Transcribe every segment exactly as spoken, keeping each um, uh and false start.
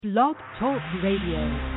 Blog Talk Radio.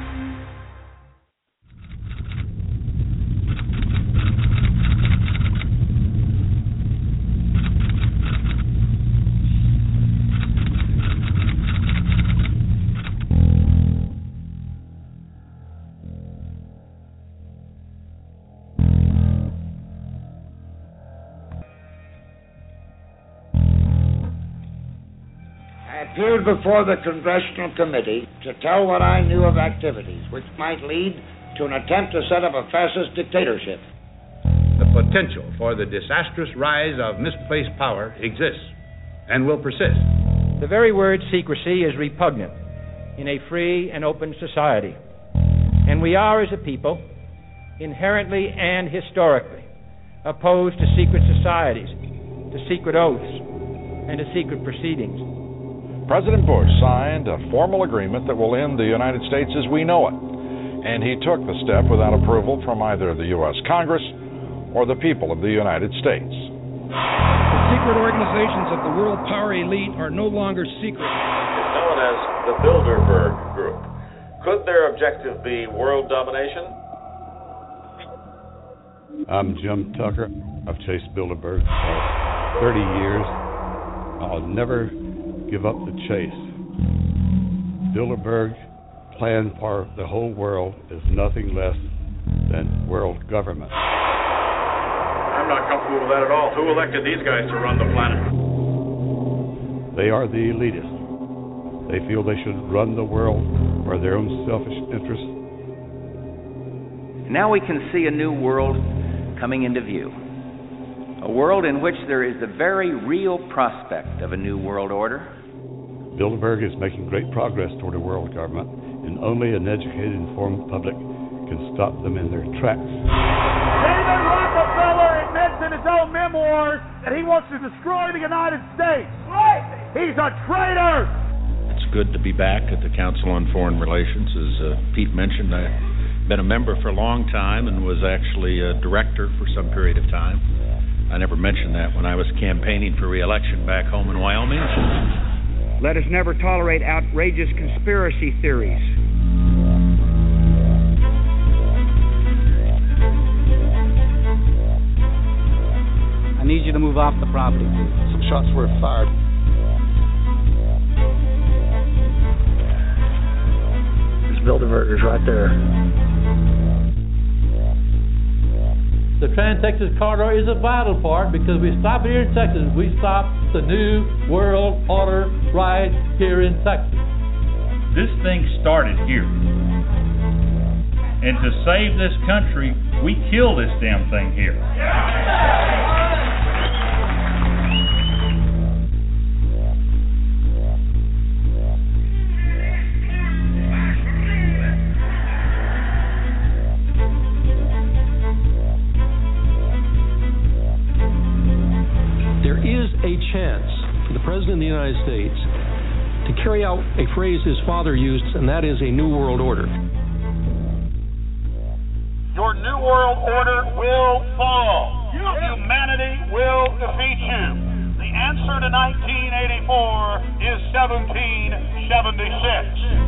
I appeared before the Congressional Committee to tell what I knew of activities which might lead to an attempt to set up a fascist dictatorship. The potential for the disastrous rise of misplaced power exists and will persist. The very word secrecy is repugnant in a free and open society. And we are, as a people, inherently and historically opposed to secret societies, to secret oaths, and to secret proceedings. President Bush signed a formal agreement that will end the United States as we know it, and he took the step without approval from either the U S Congress or the people of the United States. The secret organizations of the world power elite are no longer secret. It's known as the Bilderberg Group. Could their objective be world domination? I'm Jim Tucker. I've chased Bilderberg for thirty years. I'll never give up the chase. Bilderberg's plan for the whole world is nothing less than world government. I'm not comfortable with that at all. Who elected these guys to run the planet? They are the elitists. They feel they should run the world for their own selfish interests. Now we can see a new world coming into view. A world in which there is the very real prospect of a new world order. Bilderberg is making great progress toward a world government, and only an educated, informed public can stop them in their tracks. David Rockefeller admits in his own memoirs that he wants to destroy the United States. Right. He's a traitor. It's good to be back at the Council on Foreign Relations. As uh, Pete mentioned, I've been a member for a long time and was actually a director for some period of time. I never mentioned that when I was campaigning for re-election back home in Wyoming. Let us never tolerate outrageous conspiracy theories. I need you to move off the property, please. Some shots were fired. There's Bilderbergers right there. The Trans-Texas Corridor is a vital part because we stop here in Texas, we stop the new world order right here in Texas. This thing started here. And to save this country, we kill this damn thing here. A chance for the President of the United States to carry out a phrase his father used, and that is a new world order. Your new world order will fall. Humanity will defeat you. The answer to nineteen eighty-four is seventeen seventy-six.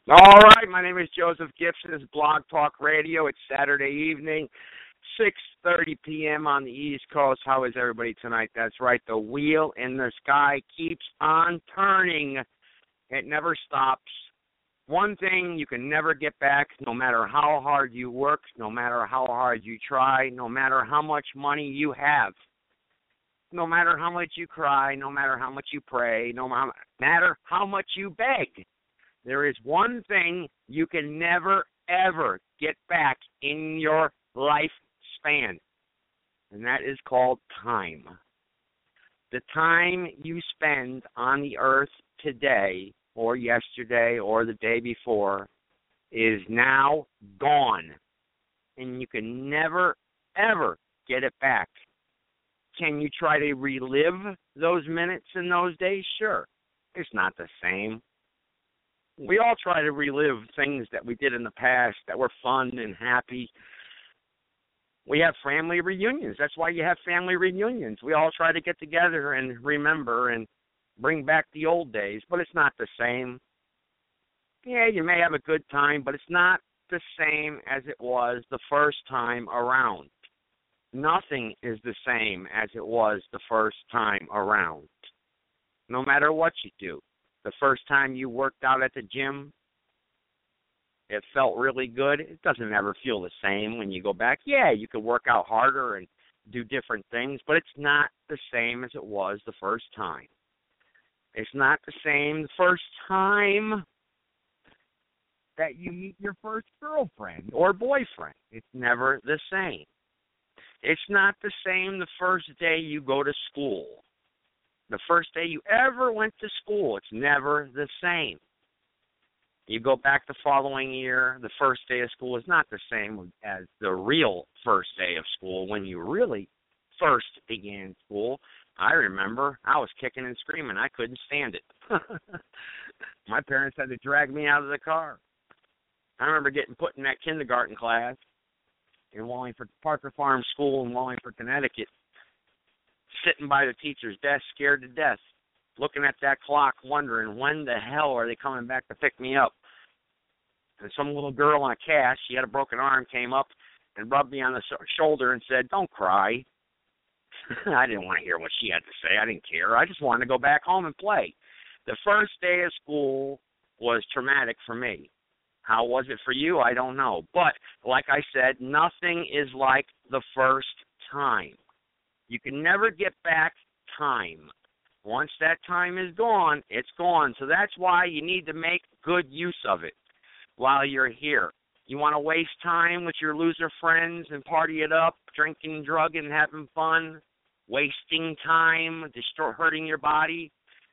All right, my name is Joseph Gibson. This is Blog Talk Radio. It's Saturday evening, six thirty p.m. on the East Coast. How is everybody tonight? That's right, the wheel in the sky keeps on turning. It never stops. One thing you can never get back, no matter how hard you work, no matter how hard you try, no matter how much money you have, no matter how much you cry, no matter how much you pray, no matter how much you beg. There is one thing you can never, ever get back in your lifespan, and that is called time. The time you spend on the earth today or yesterday or the day before is now gone, and you can never, ever get it back. Can you try to relive those minutes and those days? Sure. It's not the same. We all try to relive things that we did in the past that were fun and happy. We have family reunions. That's why you have family reunions. We all try to get together and remember and bring back the old days, but it's not the same. Yeah, you may have a good time, but it's not the same as it was the first time around. Nothing is the same as it was the first time around, no matter what you do. The first time you worked out at the gym, it felt really good. It doesn't ever feel the same when you go back. Yeah, you could work out harder and do different things, but it's not the same as it was the first time. It's not the same the first time that you meet your first girlfriend or boyfriend. It's never the same. It's not the same the first day you go to school. The first day you ever went to school, it's never the same. You go back the following year, the first day of school is not the same as the real first day of school when you really first began school. I remember I was kicking and screaming. I couldn't stand it. My parents had to drag me out of the car. I remember getting put in that kindergarten class in Wallingford, Parker Farm School in Wallingford, Connecticut, sitting by the teacher's desk, scared to death, looking at that clock, wondering when the hell are they coming back to pick me up. And some little girl on a cast, she had a broken arm, came up and rubbed me on the shoulder and said, "Don't cry." I didn't want to hear what she had to say. I didn't care. I just wanted to go back home and play. The first day of school was traumatic for me. How was it for you? I don't know. But like I said, nothing is like the first time. You can never get back time. Once that time is gone, it's gone. So that's why you need to make good use of it while you're here. You want to waste time with your loser friends and party it up, drinking, drugging, and having fun, wasting time, destroy, hurting your body?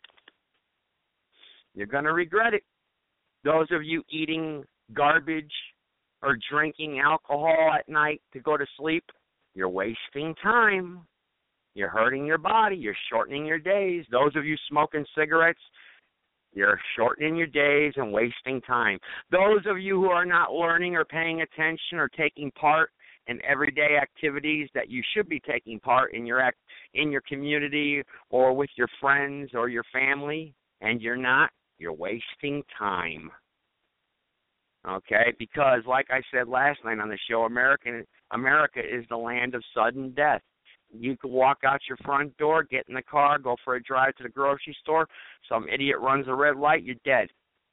You're going to regret it. Those of you eating garbage or drinking alcohol at night to go to sleep, you're wasting time. You're hurting your body. You're shortening your days. Those of you smoking cigarettes, you're shortening your days and wasting time. Those of you who are not learning or paying attention or taking part in everyday activities that you should be taking part in your act, in your community or with your friends or your family, and you're not, you're wasting time. Okay? Because, like I said last night on the show, American, America is the land of sudden death. You can walk out your front door, get in the car, go for a drive to the grocery store. Some idiot runs a red light, you're dead.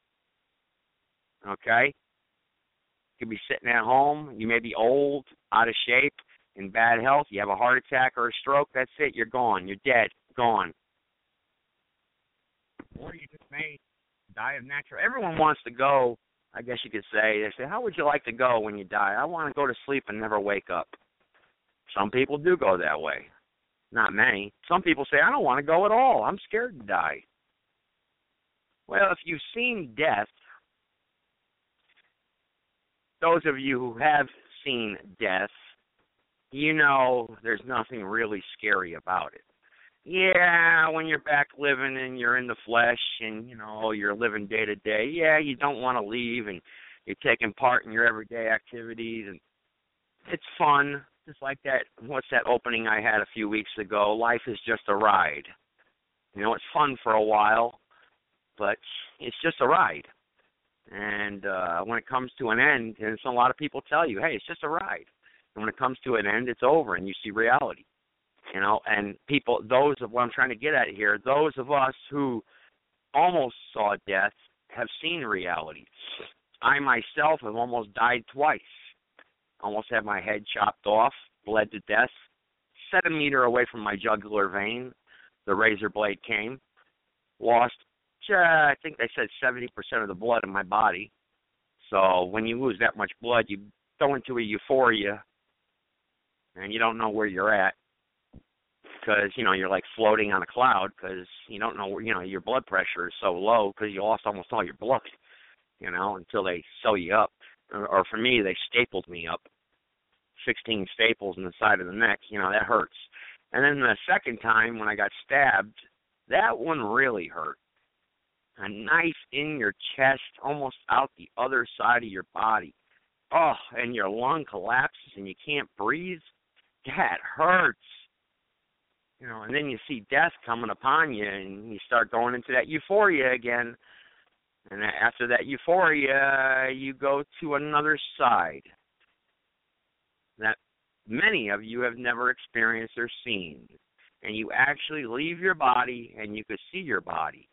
Okay? You could be sitting at home. You may be old, out of shape, in bad health. You have a heart attack or a stroke. That's it. You're gone. You're dead. Gone. Or you just may die of natural. Everyone wants to go, I guess you could say. They say, how would you like to go when you die? I want to go to sleep and never wake up. Some people do go that way. Not many. Some people say, I don't want to go at all. I'm scared to die. Well, if you've seen death, those of you who have seen death, you know there's nothing really scary about it. Yeah, when you're back living and you're in the flesh and, you know, you're living day to day, yeah, you don't want to leave and you're taking part in your everyday activities and it's fun. Just like that, what's that opening I had a few weeks ago? Life is just a ride. You know, it's fun for a while, but it's just a ride. And uh, when it comes to an end, and so a lot of people tell you, hey, it's just a ride. And when it comes to an end, it's over, and you see reality. You know, and people, those of what I'm trying to get at here, those of us who almost saw death have seen reality. I myself have almost died twice. Almost had my head chopped off, bled to death, centimeter away from my jugular vein. The razor blade came. Lost, uh, I think they said seventy percent of the blood in my body. So when you lose that much blood, you go into a euphoria, and you don't know where you're at. Because, you know, you're like floating on a cloud because you don't know where, you know, your blood pressure is so low because you lost almost all your blood, you know, until they sew you up. Or, or for me, they stapled me up, sixteen staples in the side of the neck. You know, that hurts. And then the second time when I got stabbed, that one really hurt. A knife in your chest, almost out the other side of your body. Oh, and your lung collapses and you can't breathe. That hurts. You know, and then you see death coming upon you, and you start going into that euphoria again. And after that euphoria, you go to another side that many of you have never experienced or seen. And you actually leave your body, and you can see your body.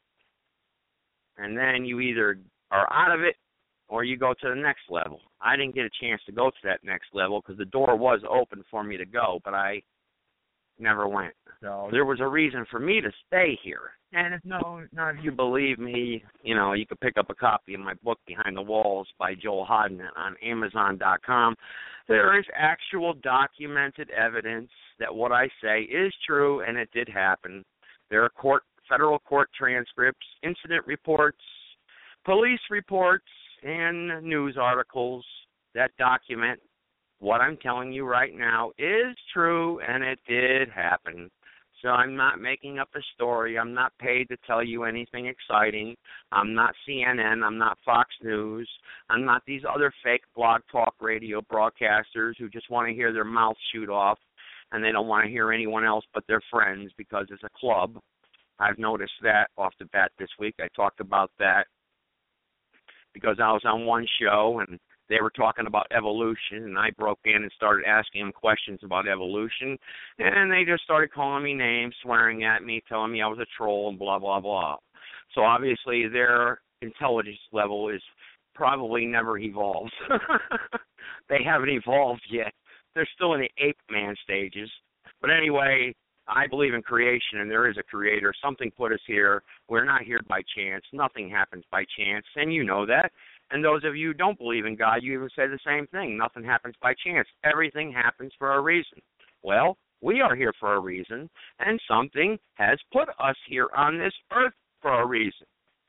And then you either are out of it, or you go to the next level. I didn't get a chance to go to that next level because the door was open for me to go, but I never went. So there was a reason for me to stay here. And if no, none of you believe me, you know, you could pick up a copy of my book, Behind the Walls, by Joel Hodgman on Amazon dot com. There is actual documented evidence that what I say is true, and it did happen. There are court, federal court transcripts, incident reports, police reports, and news articles that document what I'm telling you right now is true, and it did happen. So I'm not making up a story. I'm not paid to tell you anything exciting. I'm not C N N. I'm not Fox News. I'm not these other fake blog talk radio broadcasters who just want to hear their mouth shoot off, and they don't want to hear anyone else but their friends because it's a club. I've noticed that off the bat this week. I talked about that because I was on one show, and they were talking about evolution, and I broke in and started asking them questions about evolution, and they just started calling me names, swearing at me, telling me I was a troll, and blah, blah, blah. So obviously their intelligence level is probably never evolved. They haven't evolved yet. They're still in the ape man stages. But anyway, I believe in creation, and there is a creator. Something put us here. We're not here by chance. Nothing happens by chance, and you know that. And those of you who don't believe in God, you even say the same thing. Nothing happens by chance. Everything happens for a reason. Well, we are here for a reason, and something has put us here on this earth for a reason.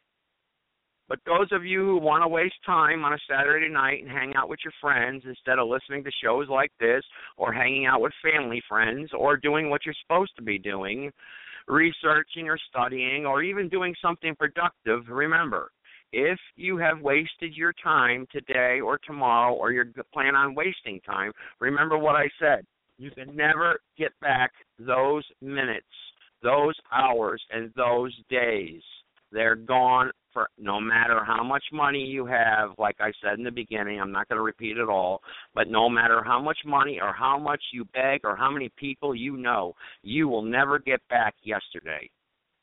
But those of you who want to waste time on a Saturday night and hang out with your friends instead of listening to shows like this or hanging out with family friends or doing what you're supposed to be doing, researching or studying or even doing something productive, remember, if you have wasted your time today or tomorrow or you plan on wasting time, remember what I said. You can never get back those minutes, those hours, and those days. They're gone for no matter how much money you have. Like I said in the beginning, I'm not going to repeat it all, but no matter how much money or how much you beg or how many people you know, you will never get back yesterday.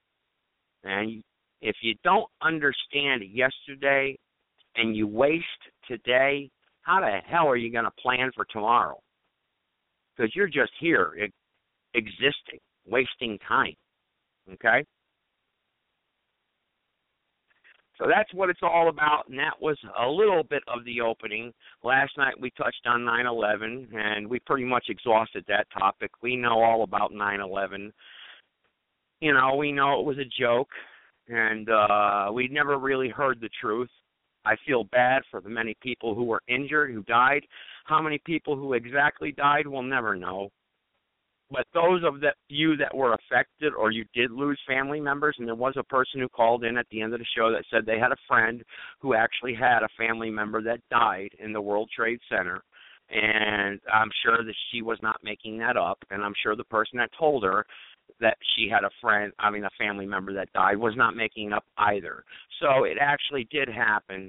And if you don't understand yesterday and you waste today, how the hell are you going to plan for tomorrow? Because you're just here existing, wasting time, okay? So that's what it's all about, and that was a little bit of the opening. Last night we touched on nine eleven, and we pretty much exhausted that topic. We know all about nine eleven. You know, we know it was a joke, and uh, we never really heard the truth. I feel bad for the many people who were injured, who died. How many people who exactly died, we'll never know. But those of the, you that were affected or you did lose family members, and there was a person who called in at the end of the show that said they had a friend who actually had a family member that died in the World Trade Center. And I'm sure that she was not making that up, and I'm sure the person that told her that she had a friend, I mean a family member that died, was not making it up either. So it actually did happen,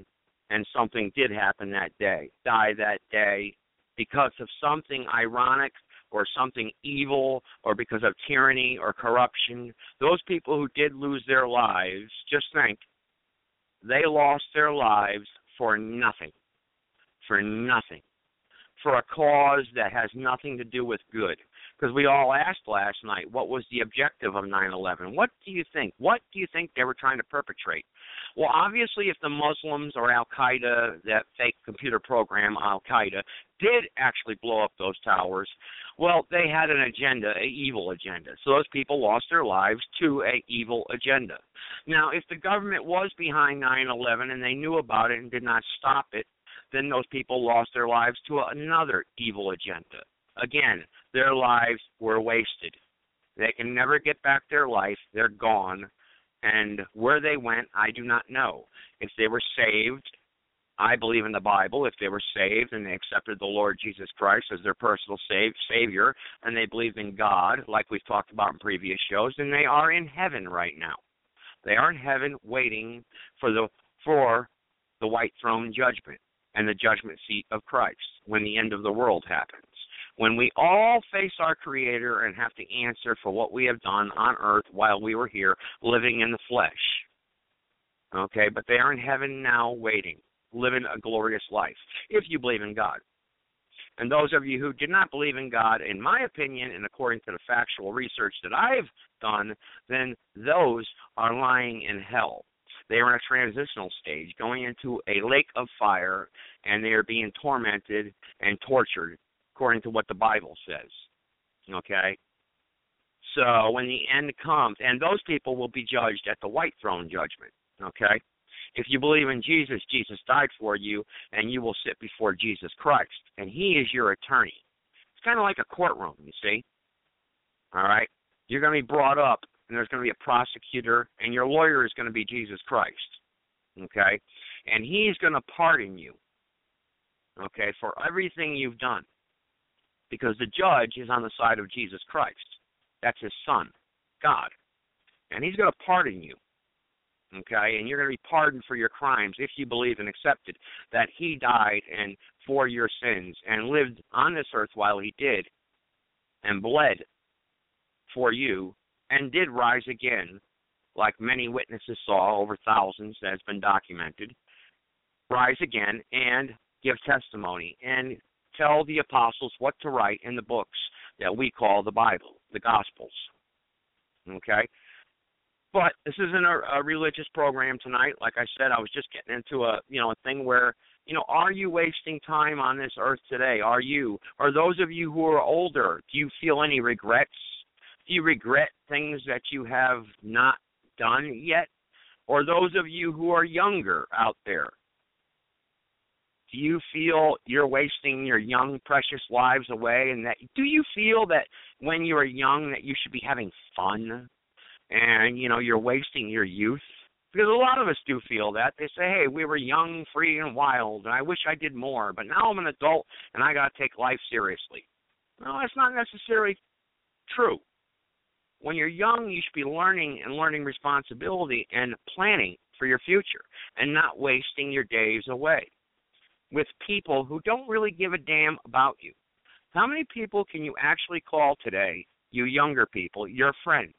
and something did happen that day, die that day, because of something ironic or something evil or because of tyranny or corruption, those people who did lose their lives, just think, they lost their lives for nothing, for nothing, for a cause that has nothing to do with good. Because we all asked last night, what was the objective of nine eleven? What do you think? What do you think they were trying to perpetrate? Well, obviously, if the Muslims or Al-Qaeda, that fake computer program Al-Qaeda, did actually blow up those towers, well, they had an agenda, an evil agenda. So those people lost their lives to an evil agenda. Now, if the government was behind nine eleven and they knew about it and did not stop it, then those people lost their lives to another evil agenda. Again, their lives were wasted. They can never get back their life. They're gone. And where they went, I do not know. If they were saved, I believe in the Bible. If they were saved and they accepted the Lord Jesus Christ as their personal save, Savior, and they believed in God, like we've talked about in previous shows, then they are in heaven right now. They are in heaven waiting for the for the white throne judgment and the judgment seat of Christ when the end of the world happens. When we all face our Creator and have to answer for what we have done on earth while we were here living in the flesh. Okay, but they are in heaven now waiting, living a glorious life, if you believe in God. And those of you who did not believe in God, in my opinion, and according to the factual research that I've done, then those are lying in hell. They are in a transitional stage, going into a lake of fire, and they are being tormented and tortured, according to what the Bible says, okay? So when the end comes, and those people will be judged at the white throne judgment, okay? If you believe in Jesus, Jesus died for you, and you will sit before Jesus Christ, and he is your attorney. It's kind of like a courtroom, you see, all right? You're going to be brought up, and there's going to be a prosecutor, and your lawyer is going to be Jesus Christ, okay? And he's going to pardon you, okay, for everything you've done. Because the judge is on the side of Jesus Christ. That's his son, God. And he's going to pardon you, okay? And you're going to be pardoned for your crimes if you believe and accepted that he died and for your sins and lived on this earth while he did and bled for you and did rise again, like many witnesses saw, over thousands that has been documented, rise again and give testimony and tell the apostles what to write in the books that we call the Bible, the Gospels, okay? But this isn't a, a religious program tonight. Like I said, I was just getting into a, you know, a thing where, you know, are you wasting time on this earth today? Are you? Or those of you who are older, do you feel any regrets? Do you regret things that you have not done yet? Or those of you who are younger out there, do you feel you're wasting your young, precious lives away? And that do you feel that when you're young that you should be having fun and, you know, you're wasting your youth? Because a lot of us do feel that. They say, hey, we were young, free, and wild, and I wish I did more, but now I'm an adult and I got to take life seriously. No, that's not necessarily true. When you're young, you should be learning and learning responsibility and planning for your future and not wasting your days away with people who don't really give a damn about you. How many people can you actually call today, you younger people, your friends?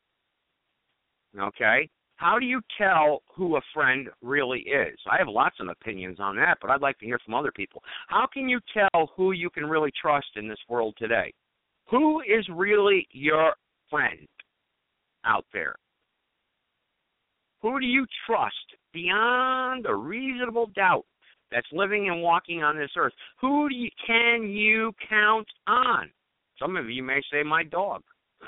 Okay? How do you tell who a friend really is? I have lots of opinions on that, but I'd like to hear from other people. How can you tell who you can really trust in this world today? Who is really your friend out there? Who do you trust beyond a reasonable doubt that's living and walking on this earth? Who do you, can you count on? Some of you may say my dog.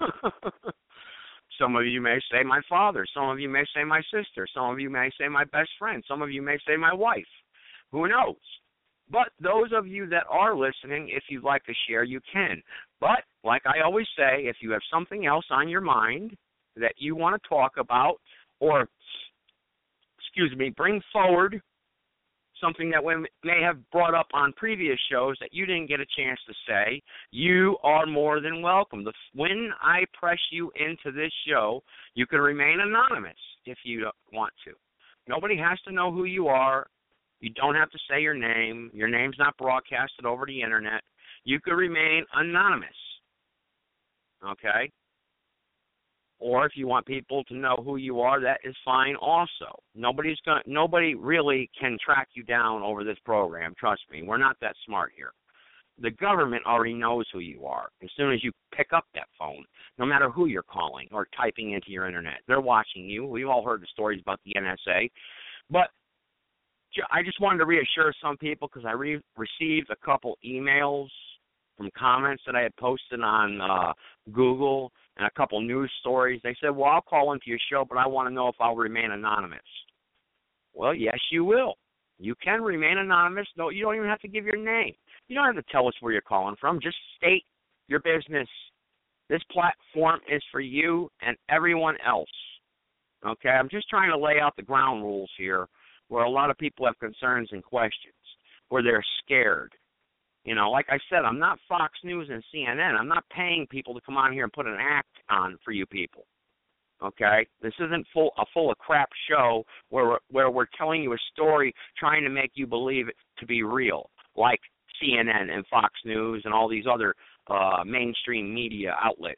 Some of you may say my father. Some of you may say my sister. Some of you may say my best friend. Some of you may say my wife. Who knows? But those of you that are listening, if you'd like to share, you can. But, like I always say, if you have something else on your mind that you want to talk about or, excuse me, bring forward something that we may have brought up on previous shows that you didn't get a chance to say, you are more than welcome. The, when I press you into this show, you can remain anonymous if you want to. Nobody has to know who you are. You don't have to say your name. Your name's not broadcasted over the internet. You could remain anonymous, okay? Or if you want people to know who you are, that is fine also. Nobody's going nobody really can track you down over this program, trust me. We're not that smart here. The government already knows who you are as soon as you pick up that phone, no matter who you're calling or typing into your internet. They're watching you. We've all heard the stories about the N S A. But I just wanted to reassure some people because I re- received a couple emails from comments that I had posted on uh, Google and a couple news stories. They said, well, I'll call into your show, but I want to know if I'll remain anonymous. Well, yes, you will. You can remain anonymous. No, you don't even have to give your name. You don't have to tell us where you're calling from. Just state your business. This platform is for you and everyone else. Okay? I'm just trying to lay out the ground rules here where a lot of people have concerns and questions, where they're scared. You know, like I said, I'm not Fox News and C N N. I'm not paying people to come on here and put an act on for you people. Okay? This isn't full a full of crap show where we're, where we're telling you a story trying to make you believe it to be real, like C N N and Fox News and all these other uh, mainstream media outlets.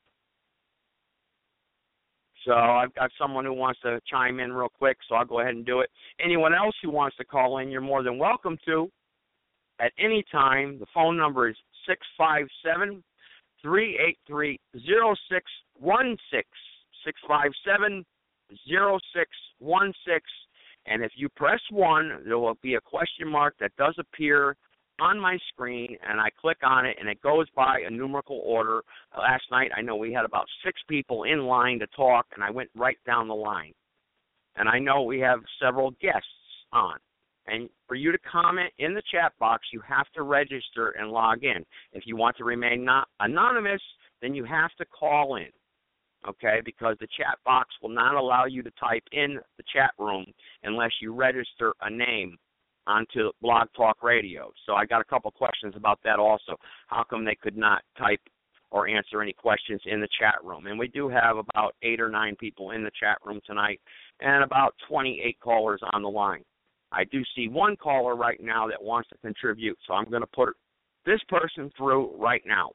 So I've got someone who wants to chime in real quick, so I'll go ahead and do it. Anyone else who wants to call in, you're more than welcome to. At any time, the phone number is six five seven, three eight three, zero six one six, six five seven, zero six one six. And if you press one, there will be a question mark that does appear on my screen, and I click on it, and it goes by a numerical order. Last night, I know we had about six people in line to talk, and I went right down the line. And I know we have several guests on. And for you to comment in the chat box, you have to register and log in. If you want to remain not anonymous, then you have to call in, okay, because the chat box will not allow you to type in the chat room unless you register a name onto Blog Talk Radio. So I got a couple questions about that also. How come they could not type or answer any questions in the chat room? And we do have about eight or nine people in the chat room tonight and about twenty-eight callers on the line. I do see one caller right now that wants to contribute, so I'm going to put this person through right now.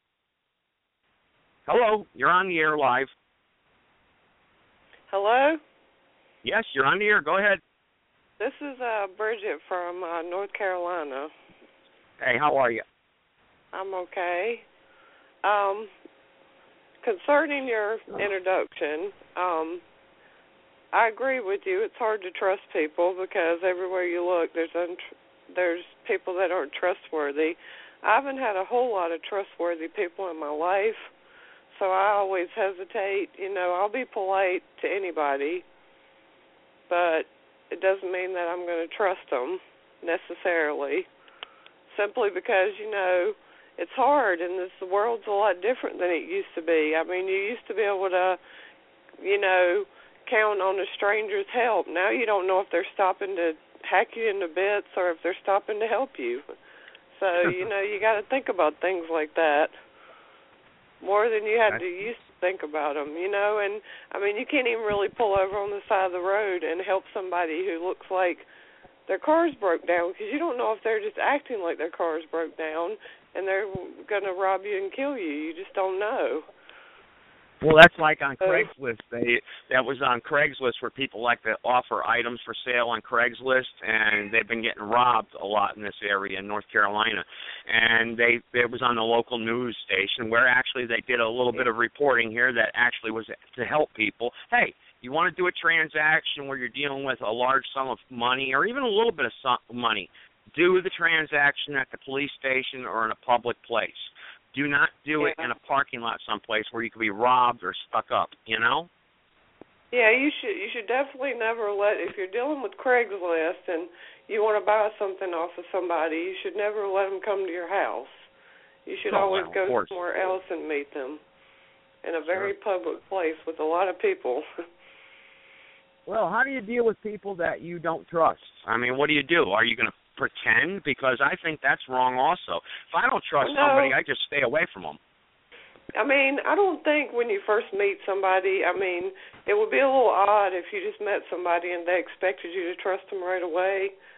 Hello, you're on the air live. Hello? Yes, you're on the air. Go ahead. This is uh, Bridget from uh, North Carolina. Hey, how are you? I'm okay. Um, concerning your introduction, um, I agree with you. It's hard to trust people because everywhere you look, there's un- there's people that aren't trustworthy. I haven't had a whole lot of trustworthy people in my life, so I always hesitate. You know, I'll be polite to anybody, but it doesn't mean that I'm going to trust them necessarily, simply because, you know, it's hard, and this the world's a lot different than it used to be. I mean, you used to be able to, you know, count on a stranger's help. Now you don't know if they're stopping to hack you into bits or if they're stopping to help you. So, you know, you got to think about things like that more than you had to used to think about them, you know. And, I mean, you can't even really pull over on the side of the road and help somebody who looks like their car's broke down because you don't know if they're just acting like their car's broke down and they're going to rob you and kill you. You just don't know. Well, that's like on Craigslist. They that was on Craigslist where people like to offer items for sale on Craigslist, and they've been getting robbed a lot in this area in North Carolina. And they it was on the local news station where actually they did a little bit of reporting here that actually was to help people. Hey, you want to do a transaction where you're dealing with a large sum of money or even a little bit of sum money, do the transaction at the police station or in a public place. Do not do it yeah. in a parking lot someplace where you could be robbed or stuck up, you know? Yeah, you should you should definitely never let, if you're dealing with Craigslist and you want to buy something off of somebody, you should never let them come to your house. You should oh, always well, go somewhere else and meet them in a very sure. public place with a lot of people. Well, how do you deal with people that you don't trust? I mean, what do you do? Are you going to pretend? Because I think that's wrong also. If I don't trust no. somebody, I just stay away from them. I mean, I don't think when you first meet somebody, I mean, it would be a little odd if you just met somebody and they expected you to trust them right away.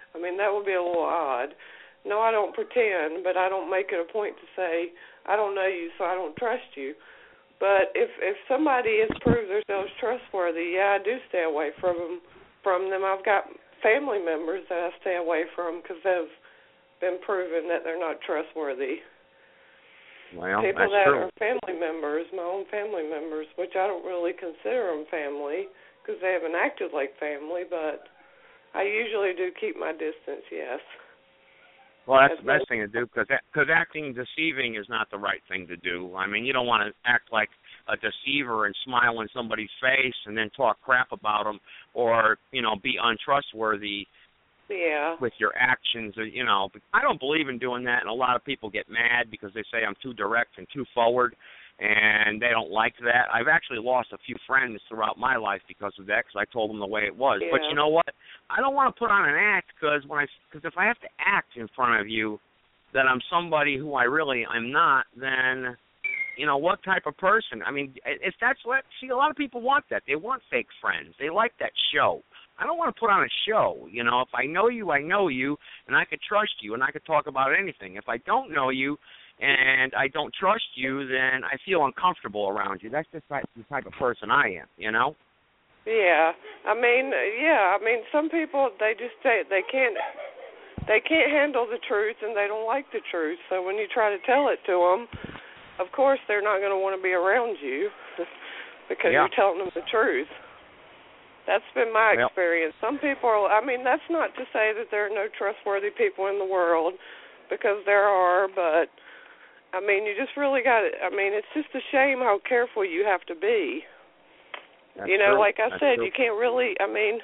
I mean, that would be a little odd. No, I don't pretend, but I don't make it a point to say, I don't know you, so I don't trust you. But if if somebody has proved themselves trustworthy, yeah, I do stay away from them. From them, I've got family members that I stay away from because they've been proven that they're not trustworthy. Well, People that's that true. are family members, my own family members, which I don't really consider them family because they haven't acted like family, but I usually do keep my distance, yes. Well, that's the best thing to do because because acting deceiving is not the right thing to do. I mean, you don't want to act like a deceiver and smile in somebody's face and then talk crap about them, or you know, be untrustworthy. Yeah. With your actions, or, you know, I don't believe in doing that, and a lot of people get mad because they say I'm too direct and too forward, and they don't like that. I've actually lost a few friends throughout my life because of that, because I told them the way it was. Yeah. But you know what? I don't want to put on an act because when I, because if I have to act in front of you that I'm somebody who I really am not, then, you know, what type of person? I mean, if that's what, see, a lot of people want that. They want fake friends. They like that show. I don't want to put on a show. You know, if I know you, I know you, and I could trust you, and I could talk about anything. If I don't know you and I don't trust you, then I feel uncomfortable around you. That's just the type of person I am, you know? Yeah. I mean, yeah, I mean, some people, they just say they can't, they can't handle the truth, and they don't like the truth. So when you try to tell it to them, of course they're not going to want to be around you because Yeah. you're telling them the truth. That's been my Well, experience. Some people are, I mean, that's not to say that there are no trustworthy people in the world, because there are, but, I mean, you just really got to, I mean, it's just a shame how careful you have to be. That's you know, true. like I That's said, true. you can't really, I mean,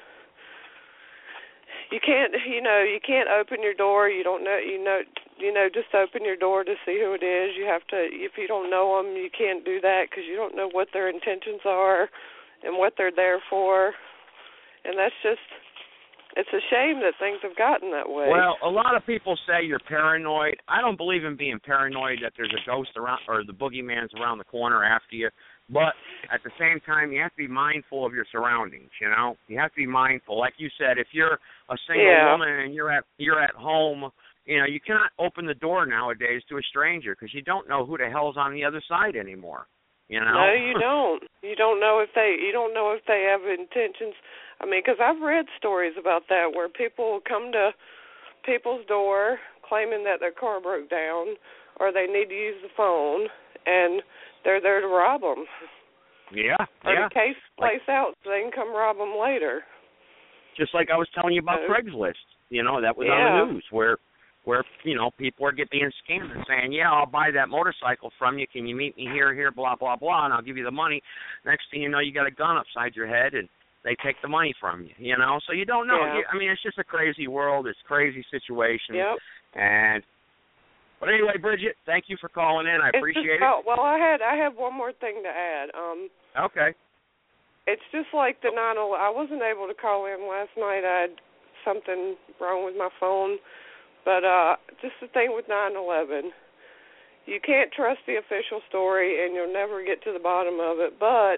you can't, you know, you can't open your door. You don't know, you know, you know, just open your door to see who it is. You have to, if you don't know them, you can't do that because you don't know what their intentions are and what they're there for. And that's just, it's a shame that things have gotten that way. Well, a lot of people say you're paranoid. I don't believe in being paranoid that there's a ghost around or the boogeyman's around the corner after you. But at the same time, you have to be mindful of your surroundings, you know? You have to be mindful. Like you said, if you're a single Yeah. woman and you're at you're at home, you know, you cannot open the door nowadays to a stranger because you don't know who the hell's on the other side anymore, you know? No, you don't. You don't know if they, you don't know if they have intentions. I mean, because I've read stories about that where people come to people's door claiming that their car broke down or they need to use the phone, and they're there to rob them. Yeah, or yeah. to case the Like- place out so they can come rob them later. Just like I was telling you about So- Craigslist, you know, that was Yeah. on the news where, where you know, people are getting being scammed and saying, yeah, I'll buy that motorcycle from you. Can you meet me here, here, blah, blah, blah, and I'll give you the money. Next thing you know, you got a gun upside your head, and they take the money from you, you know? So you don't know. Yeah. You, I mean, it's just a crazy world. It's a crazy situation. Yep. And, but anyway, Bridget, thank you for calling in. I It's appreciate just, it. oh, well, I had I have one more thing to add. Um, Okay. It's just like the nine eleven. I wasn't able to call in last night. I had something wrong with my phone. But uh, just the thing with nine eleven, you can't trust the official story, and you'll never get to the bottom of it. But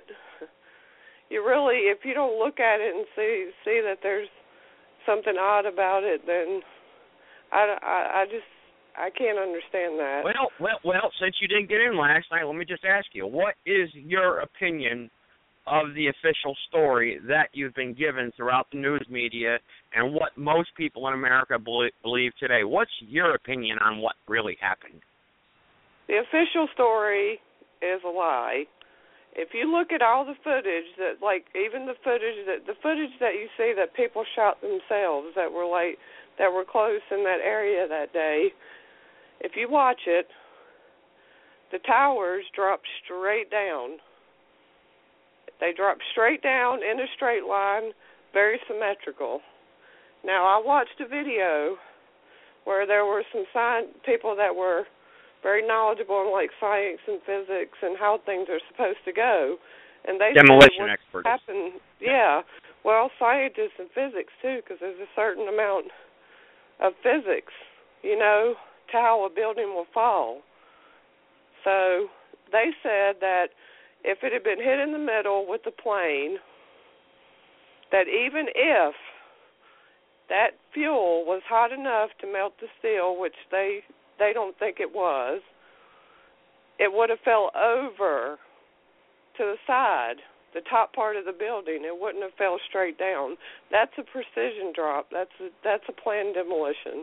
you really, if you don't look at it and see see that there's something odd about it, then I, I, I just I can't understand that. Well, well, well. Since you didn't get in last night, let me just ask you: what is your opinion of the official story that you've been given throughout the news media, and what most people in America believe, believe today? What's your opinion on what really happened? The official story is a lie. If you look at all the footage that, like, even the footage that the footage that you see that people shot themselves that were like that were close in that area that day, if you watch it, the towers drop straight down. They drop straight down in a straight line, very symmetrical. Now, I watched a video where there were some science people that were very knowledgeable in, like, science and physics and how things are supposed to go. And they Demolition said what experts. happened, yeah. Well, scientists and physics, too, because there's a certain amount of physics, you know, to how a building will fall. So they said that if it had been hit in the middle with the plane, that even if that fuel was hot enough to melt the steel, which they they don't think it was, it would have fell over to the side, the top part of the building. It wouldn't have fell straight down. That's a precision drop. That's a, that's a planned demolition.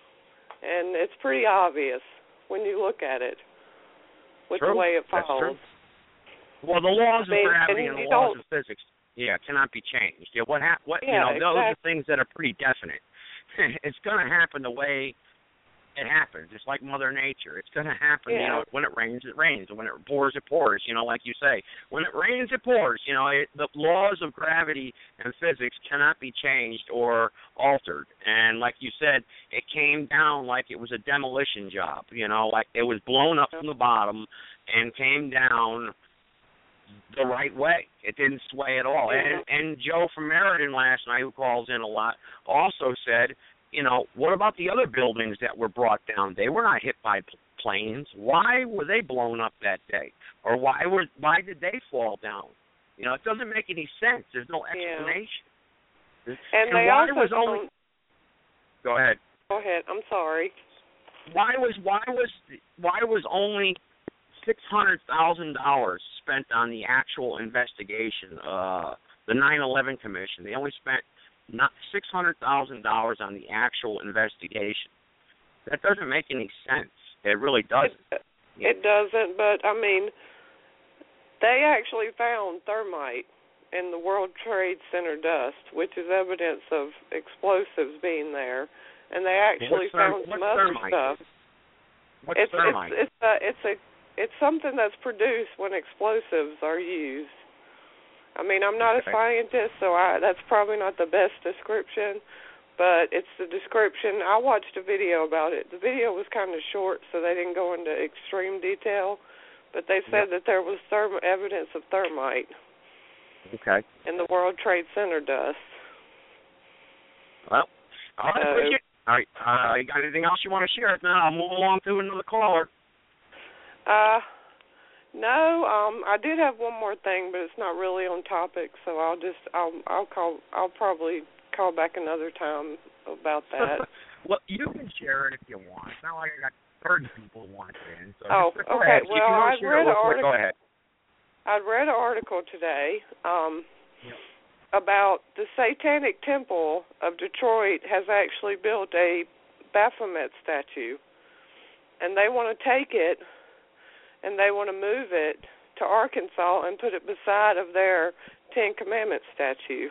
And it's pretty obvious when you look at it with True. the way it That's falls. true. Well, the laws I mean, of gravity and and you the laws don't- of physics, yeah, cannot be changed. Yeah, what hap- what you Yeah, know, those are exactly. things that are pretty definite. It's going to happen the way it happens. It's like Mother Nature. It's going to happen. You Yeah. know, when it rains, it rains. When it pours, it pours. You know, like you say, when it rains, it pours. You know, it, the laws of gravity and physics cannot be changed or altered. And like you said, it came down like it was a demolition job. You know, like it was blown up from the bottom and came down the right way. It didn't sway at all. And and Joe from Meriden last night, who calls in a lot, also said, you know, what about the other buildings that were brought down? They were not hit by p- planes. Why were they blown up that day? Or why were why did they fall down? You know, it doesn't make any sense. There's no explanation. And, And they why also was only don't- Go ahead. Go ahead. I'm sorry. Why was why was why was only six hundred thousand dollars spent on the actual investigation? Uh, the nine eleven Commission. They only spent not six hundred thousand dollars on the actual investigation. That doesn't make any sense. It really doesn't. It, it doesn't, but I mean, they actually found thermite in the World Trade Center dust, which is evidence of explosives being there, and they actually What's therm- found some what's other thermite? stuff. What's it's, thermite? It's it's a it's a it's something that's produced when explosives are used. I mean, I'm not Okay. a scientist, so I, that's probably not the best description, but it's the description. I watched a video about it. The video was kind of short, so they didn't go into extreme detail, but they said that there was therm- evidence of thermite Okay. in the World Trade Center dust. Well, all right, So- Bridget. All right. Uh, you got anything else you want to share? If not, I'll move along to another caller. Uh, no, um, I did have one more thing, but it's not really on topic, so I'll just, I'll, I'll call, I'll probably call back another time about that. Well, you can share it if you want. It's not like I got thirty people want it in. So Oh, just go okay. ahead. If you Well, wanna I've share read it, an go- Go article. ahead. I read an article today um, about the Satanic Temple of Detroit has actually built a Baphomet statue, and they want to take it and they want to move it to Arkansas and put it beside of their Ten Commandments statue.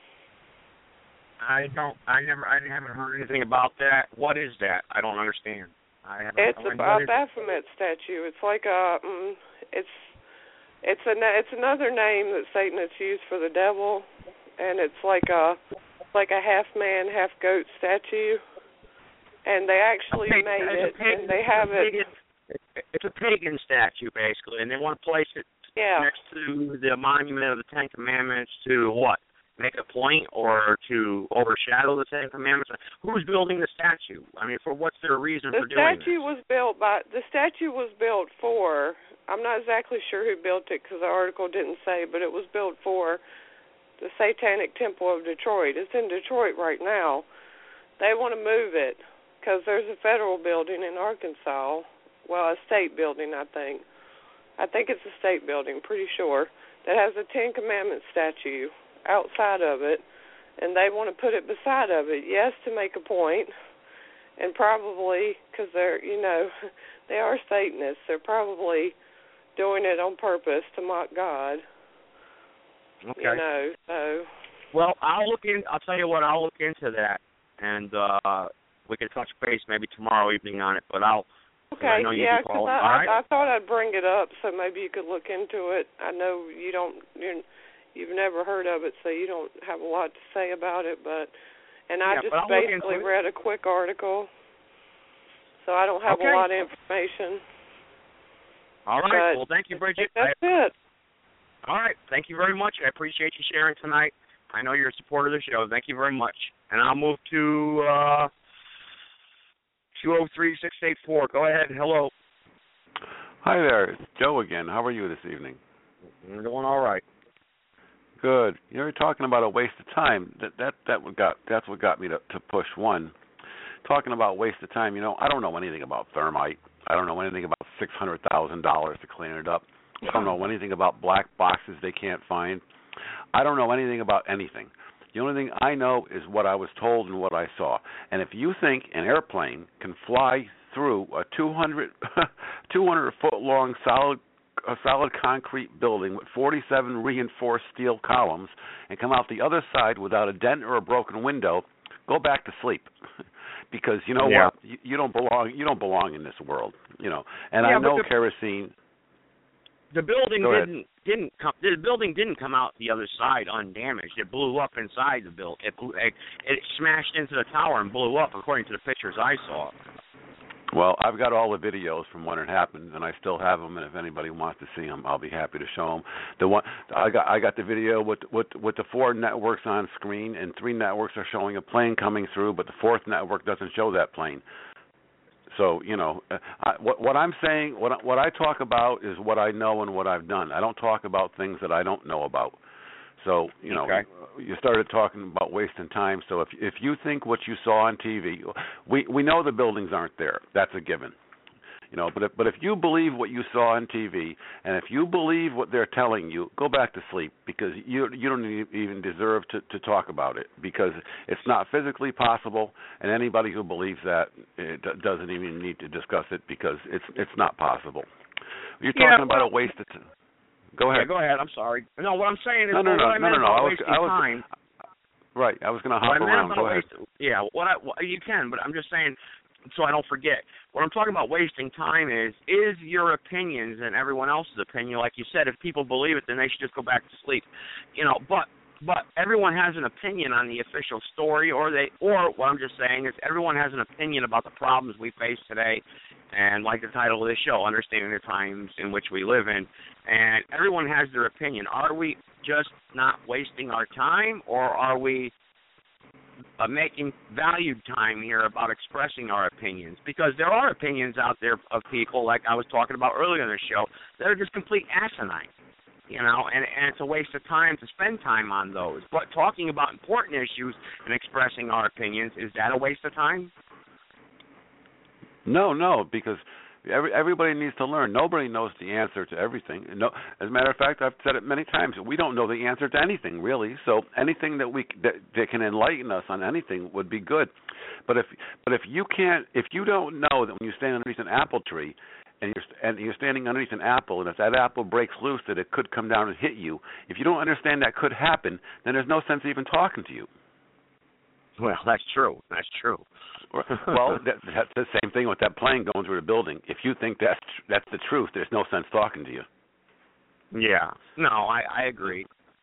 I don't. I never. I haven't heard anything about that. What is that? I don't understand. I haven't. It's I a, mean, a what is it? Baphomet statue. It's like a. Mm, it's it's a it's another name that Satan has used for the devil, and it's like a like a half man, half goat statue, and they actually Okay, made it's a it, pagan- and they have it's a it. pagan- It's a pagan statue, basically, and they want to place it Yeah. next to the monument of the Ten Commandments to what? Make a point or to overshadow the Ten Commandments? Who's building the statue? I mean, for what's their reason The for doing statue was built by the statue was built for. I'm not exactly sure who built it because the article didn't say, but it was built for the Satanic Temple of Detroit. It's in Detroit right now. They want to move it because there's a federal building in Arkansas. Well, a state building, I think. I think it's a state building, pretty sure, that has a Ten Commandments statue outside of it, and they want to put it beside of it, yes, to make a point, and probably, because they're, you know, they are Satanists, they're probably doing it on purpose to mock God. Okay. You know, so. Well, I'll look in. I'll tell you what. I'll look into that, and uh, we can touch base maybe tomorrow evening on it. But I'll. Okay, I know you yeah, do call. because I, All right. I, I thought I'd bring it up, so maybe you could look into it. I know you don't, you're, you've never heard of it, so you don't have a lot to say about it. But, and I Yeah, just but I'll look into basically it. read a quick article, so I don't have Okay. a lot of information. All right. But Well, thank you, I Bridget. think that's I- it. All right. Thank you very much. I appreciate you sharing tonight. I know you're a supporter of the show. Thank you very much. And I'll move to uh, two oh three, six eight four. Go ahead. Hello. Hi there, it's Joe again. How are you this evening? I'm doing all right. Good. You're talking about a waste of time. That that that what got that's what got me to, to push one. Talking about waste of time. You know, I don't know anything about thermite. I don't know anything about six hundred thousand dollars to clean it up. I don't know anything about black boxes they can't find. I don't know anything about anything. The only thing I know is what I was told and what I saw. And if you think an airplane can fly through a two hundred, two hundred foot long solid a solid concrete building with forty-seven reinforced steel columns and come out the other side without a dent or a broken window, go back to sleep. Because you know yeah. what, you, you don't belong. You don't belong in this world. You know, and yeah, I know the, kerosene. The building Go didn't ahead. didn't come. The building didn't come out the other side undamaged. It blew up inside the building. It, blew, it it smashed into the tower and blew up, according to the pictures I saw. Well, I've got all the videos from when it happened, and I still have them. And if anybody wants to see them, I'll be happy to show them. The one I got, I got the video with with with the four networks on screen, and three networks are showing a plane coming through, but the fourth network doesn't show that plane. So you know, I, what what I'm saying, what what I talk about is what I know and what I've done. I don't talk about things that I don't know about. So you know, okay. you started talking about wasting time. So if if you think what you saw on T V, we we know the buildings aren't there. That's a given. You know, but if, but if you believe what you saw on T V, and if you believe what they're telling you, go back to sleep, because you you don't even deserve to, to talk about it, because it's not physically possible, and anybody who believes that it doesn't even need to discuss it, because it's it's not possible. You're talking yeah, about well, a waste of time. Go ahead. Yeah, go ahead. I'm sorry. No, what I'm saying is no, no, well, no, what I no, meant no, no. about I was, wasting I was, time. Right. I was going to hop what I meant around. about Go ahead. waste, yeah. What I what, you can, but I'm just saying, so I don't forget. What I'm talking about wasting time is is your opinions and everyone else's opinion. Like you said, if people believe it, then they should just go back to sleep. You know, but but everyone has an opinion on the official story, or they or what I'm just saying is everyone has an opinion about the problems we face today. And like the title of this show, Understanding the Times in Which We Live In, and everyone has their opinion. Are we just not wasting our time, or are we uh, making valued time here about expressing our opinions? Because there are opinions out there of people, like I was talking about earlier in the show, that are just complete asinine, you know, and, and it's a waste of time to spend time on those. But talking about important issues and expressing our opinions, is that a waste of time? No, no, because every, everybody needs to learn. Nobody knows the answer to everything. No, as a matter of fact, I've said it many times. We don't know the answer to anything, really. So anything that we that, that can enlighten us on anything would be good. But if but if you can't, if you don't know that when you stand underneath an apple tree, and you're and you're standing underneath an apple, and if that apple breaks loose, that it could come down and hit you. If you don't understand that could happen, then there's no sense even talking to you. Well, that's true. That's true. Well, that, that's the same thing with that plane going through the building. If you think that's that's the truth, there's no sense talking to you. Yeah. No, I, I agree.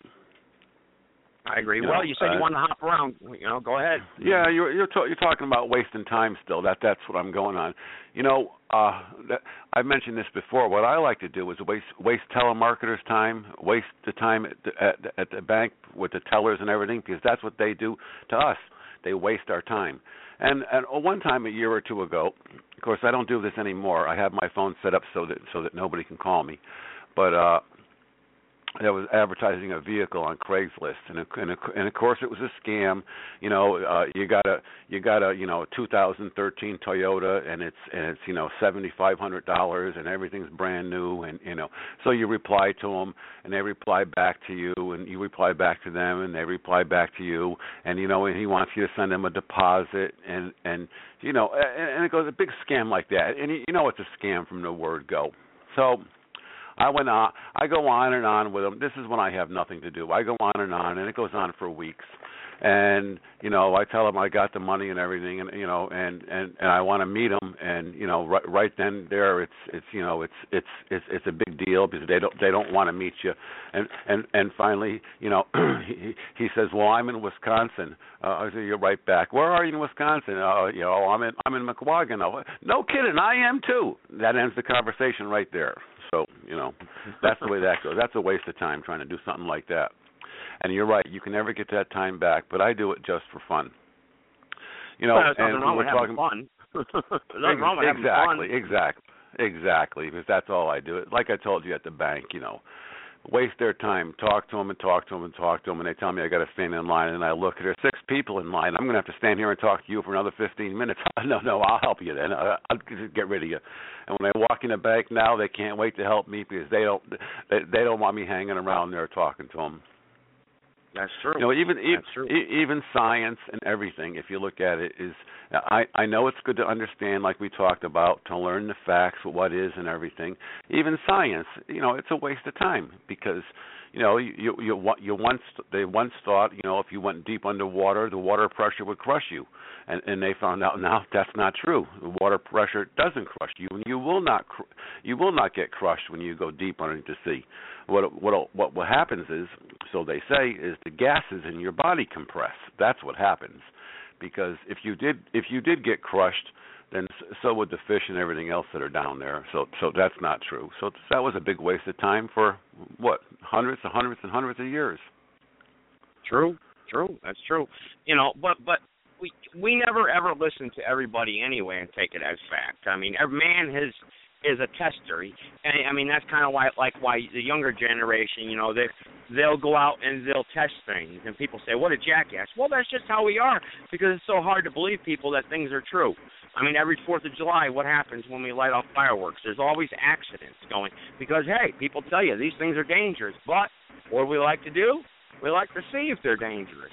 I agree. You well, know, you said uh, you wanted to hop around. You know, go ahead. Yeah, you're you're, ta- you're talking about wasting time still. That that's what I'm going on. You know, uh, that, I've mentioned this before. What I like to do is waste waste telemarketers' time, waste the time at the, at, at the bank with the tellers and everything, because that's what they do to us. They waste our time. And and one time a year or two ago, of course I don't do this anymore. I have my phone set up so that so that nobody can call me. But uh, I was advertising a vehicle on Craigslist, and it, and, it, and of course it was a scam. You know, uh, you got a you got a you know two thousand thirteen Toyota, and it's and it's you know seventy-five hundred dollars, and everything's brand new, and you know. So you reply to them, and they reply back to you, and you reply back to them, and they reply back to you, and you know, and he wants you to send him a deposit, and and you know, and, and it goes a big scam like that, and you know it's a scam from the word go. So I went on. I go on and on with them. This is when I have nothing to do. I go on and on, and it goes on for weeks. And you know, I tell them I got the money and everything, and you know, and and, and I want to meet them. And you know, right, right then there, it's it's you know, it's it's it's it's a big deal because they don't they don't want to meet you. And and and finally, you know, he he says, well, I'm in Wisconsin. Uh, I say, you're right back. Where are you in Wisconsin? Uh, you know, I'm in I'm in Mackwagon. No kidding, I am too. That ends the conversation right there. So, you know, that's the way that goes. That's a waste of time trying to do something like that. And you're right, you can never get that time back, but I do it just for fun. You know, well, there's and nothing wrong we're with talking having fun. There's nothing wrong with exactly, having fun. exactly, exactly, because that's all I do. Like I told you at the bank, you know, waste their time, talk to them and talk to them and talk to them, and they tell me I got to stand in line, and I look, there's six people in line. I'm going to have to stand here and talk to you for another fifteen minutes. no, no, I'll help you then. I'll get rid of you. And when they walk in the bank now, they can't wait to help me because they don't they, they don't want me hanging around there talking to them. That's true. You know, even That's true. E- even science and everything, if you look at it, is I, I know it's good to understand, like we talked about, to learn the facts, what is and everything. Even science, you know, it's a waste of time because, you know, you you you, you once they once thought, you know, if you went deep underwater, the water pressure would crush you, and and they found out now that's not true. The water pressure doesn't crush you, and you will not cr- you will not get crushed when you go deep underneath the sea. What what what what happens is, so they say, is the gases in your body compress. That's what happens, because if you did if you did get crushed, then so would the fish and everything else that are down there. So so that's not true. So that was a big waste of time for what hundreds and hundreds and hundreds of years. True, true. That's true. You know, but but we we never ever listen to everybody anyway and take it as fact. I mean, every man has. is a tester, and I mean that's kind of why, like, why the younger generation, you know, they they'll go out and they'll test things, and people say, "What a jackass!" Well, that's just how we are, because it's so hard to believe people that things are true. I mean, every Fourth of July, what happens when we light off fireworks? There's always accidents going because hey, people tell you these things are dangerous, but what do we like to do? We like to see if they're dangerous.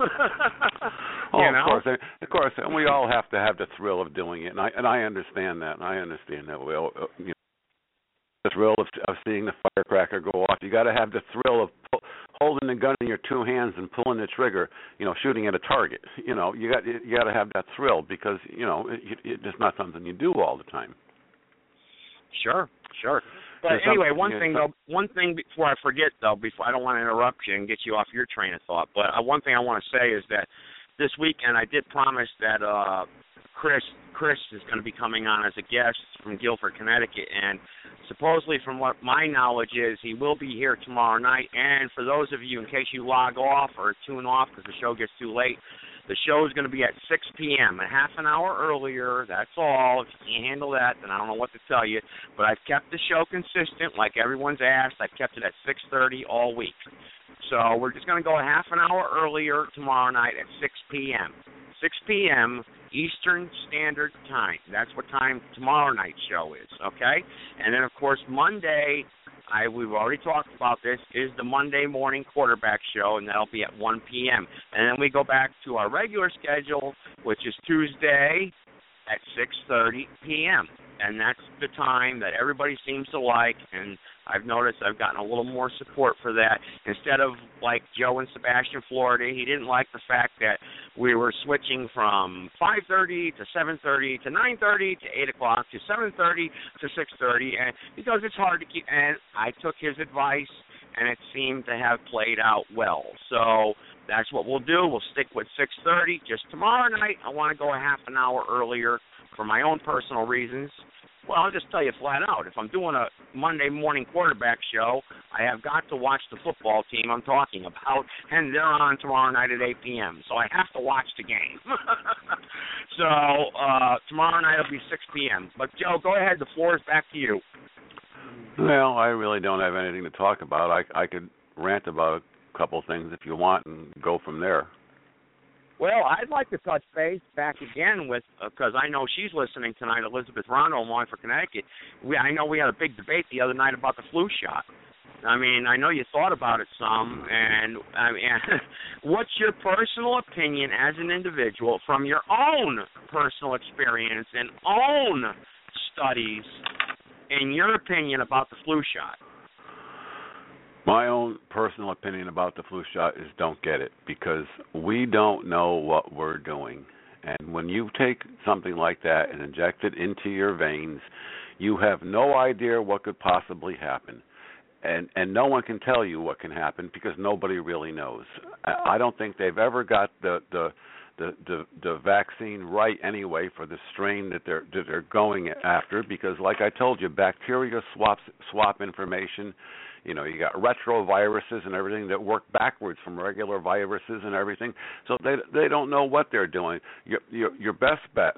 oh, you know? of course, of course, and we all have to have the thrill of doing it, and I and I understand that. And I understand that. We all, you know, the thrill of, of seeing the firecracker go off. You got to have the thrill of pull, holding the gun in your two hands and pulling the trigger. You know, shooting at a target. You know, you got you got to have that thrill because you know it, it's just not something you do all the time. Sure, sure. But There's anyway, one yeah, thing though, one thing before I forget though, before I don't want to interrupt you and get you off your train of thought, but uh, one thing I want to say is that this weekend I did promise that uh, Chris Chris is going to be coming on as a guest from Guilford, Connecticut, and supposedly from what my knowledge is, he will be here tomorrow night. And for those of you, in case you log off or tune off because the show gets too late, the show is going to be at six p.m., a half an hour earlier. That's all. If you can't handle that, then I don't know what to tell you. But I've kept the show consistent, like everyone's asked. I've kept it at six thirty all week. So we're just going to go a half an hour earlier tomorrow night at six p.m. six p.m. Eastern Standard Time. That's what time tomorrow night's show is, okay? And then, of course, Monday, I we've already talked about this, is the Monday morning quarterback show, and that'll be at one p.m. And then we go back to our regular schedule, which is Tuesday at six thirty p.m. And that's the time that everybody seems to like, and I've noticed I've gotten a little more support for that. Instead of like Joe in Sebastian, Florida, he didn't like the fact that we were switching from five thirty to seven thirty to nine thirty to eight o'clock to seven thirty to six thirty, and because it's hard to keep, and I took his advice, and it seemed to have played out well. So that's what we'll do. We'll stick with six thirty. Just tomorrow night, I want to go a half an hour earlier for my own personal reasons. Well, I'll just tell you flat out, if I'm doing a Monday morning quarterback show, I have got to watch the football team I'm talking about, and they're on tomorrow night at eight p.m., so I have to watch the game. so uh, tomorrow night will be six p.m. But, Joe, go ahead. The floor is back to you. Well, I really don't have anything to talk about. I, I could rant about a couple things if you want and go from there. Well, I'd like to touch base back again with, because uh, I know she's listening tonight, Elizabeth Rondo in Wallingford, Connecticut. We, I know we had a big debate the other night about the flu shot. I mean, I know you thought about it some, and I mean, what's your personal opinion as an individual from your own personal experience and own studies, in your opinion, about the flu shot? My own personal opinion about the flu shot is don't get it, because we don't know what we're doing. And when you take something like that and inject it into your veins, you have no idea what could possibly happen. And and no one can tell you what can happen because nobody really knows. I, I don't think they've ever got the, the the the the vaccine right anyway for the strain that they're that they're going after, because like I told you, bacteria swaps swap information. You know, you got retroviruses and everything that work backwards from regular viruses and everything. So they they don't know what they're doing. Your your, your best bet,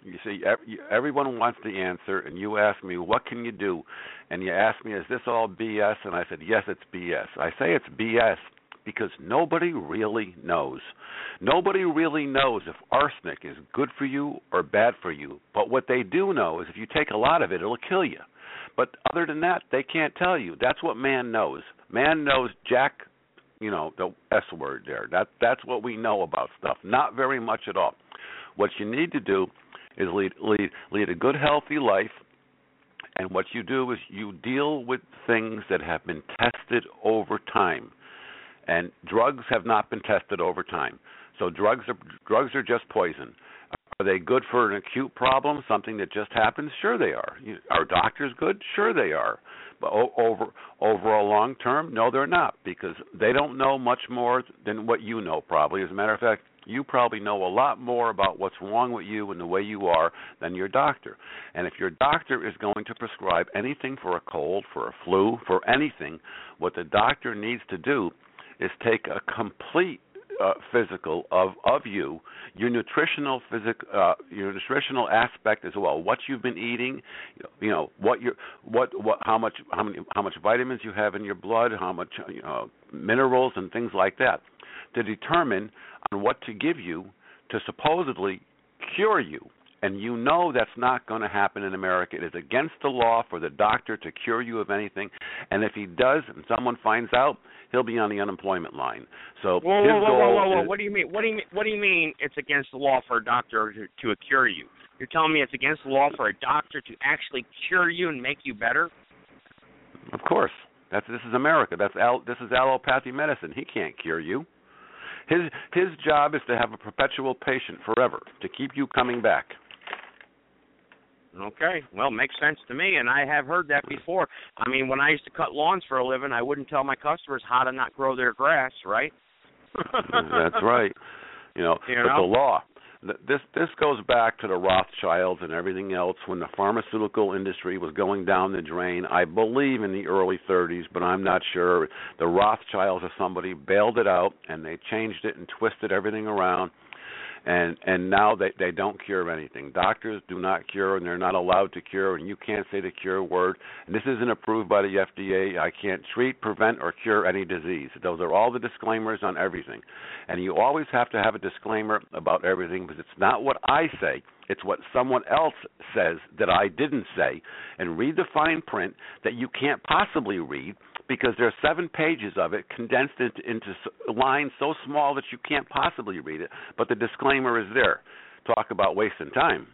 You see, everyone wants the answer, and you ask me, what can you do? And you ask me, is this all B S? And I said, yes, it's B S. I say it's B S because nobody really knows. Nobody really knows if arsenic is good for you or bad for you. But what they do know is if you take a lot of it, it'll kill you. But other than that, they can't tell you. That's what man knows. Man knows Jack, you know, the S word there. That, that's what we know about stuff. Not very much at all. What you need to do is lead, lead, lead a good, healthy life. And what you do is you deal with things that have been tested over time. And drugs have not been tested over time. So drugs are drugs are just poison. Are they good for an acute problem, something that just happens? Sure they are. Are doctors good? Sure they are. But over over a long term, no, they're not, because they don't know much more than what you know probably. As a matter of fact, you probably know a lot more about what's wrong with you and the way you are than your doctor. And if your doctor is going to prescribe anything for a cold, for a flu, for anything, what the doctor needs to do is take a complete uh, physical of, of you, your nutritional physic, uh, your nutritional aspect as well. What you've been eating, you know, what you what what how much how many how much vitamins you have in your blood, how much you know, minerals and things like that, to determine on what to give you to supposedly cure you. And you know that's not going to happen in America. It is against the law for the doctor to cure you of anything. And if he does and someone finds out, he'll be on the unemployment line. So whoa, his whoa, whoa, goal whoa, whoa, whoa. is, What do you mean? What do you mean? What do you mean? It's against the law for a doctor to, to cure you? You're telling me it's against the law for a doctor to actually cure you and make you better? Of course. That's this is America. That's al, this is allopathy medicine. He can't cure you. His his job is to have a perpetual patient forever, to keep you coming back. Okay, well, makes sense to me, and I have heard that before. I mean, when I used to cut lawns for a living, I wouldn't tell my customers how to not grow their grass, right? That's right. You know, you but know? the law, this this goes back to the Rothschilds and everything else when the pharmaceutical industry was going down the drain. I believe in the early thirties, but I'm not sure. The Rothschilds or somebody bailed it out, and they changed it and twisted everything around. And and now they, they don't cure anything. Doctors do not cure, and they're not allowed to cure, and you can't say the cure word. And this isn't approved by the F D A. I can't treat, prevent, or cure any disease. Those are all the disclaimers on everything. And you always have to have a disclaimer about everything, because it's not what I say. It's what someone else says that I didn't say. And read the fine print that you can't possibly read, because there are seven pages of it condensed into, into lines so small that you can't possibly read it, but the disclaimer is there. Talk about wasting time.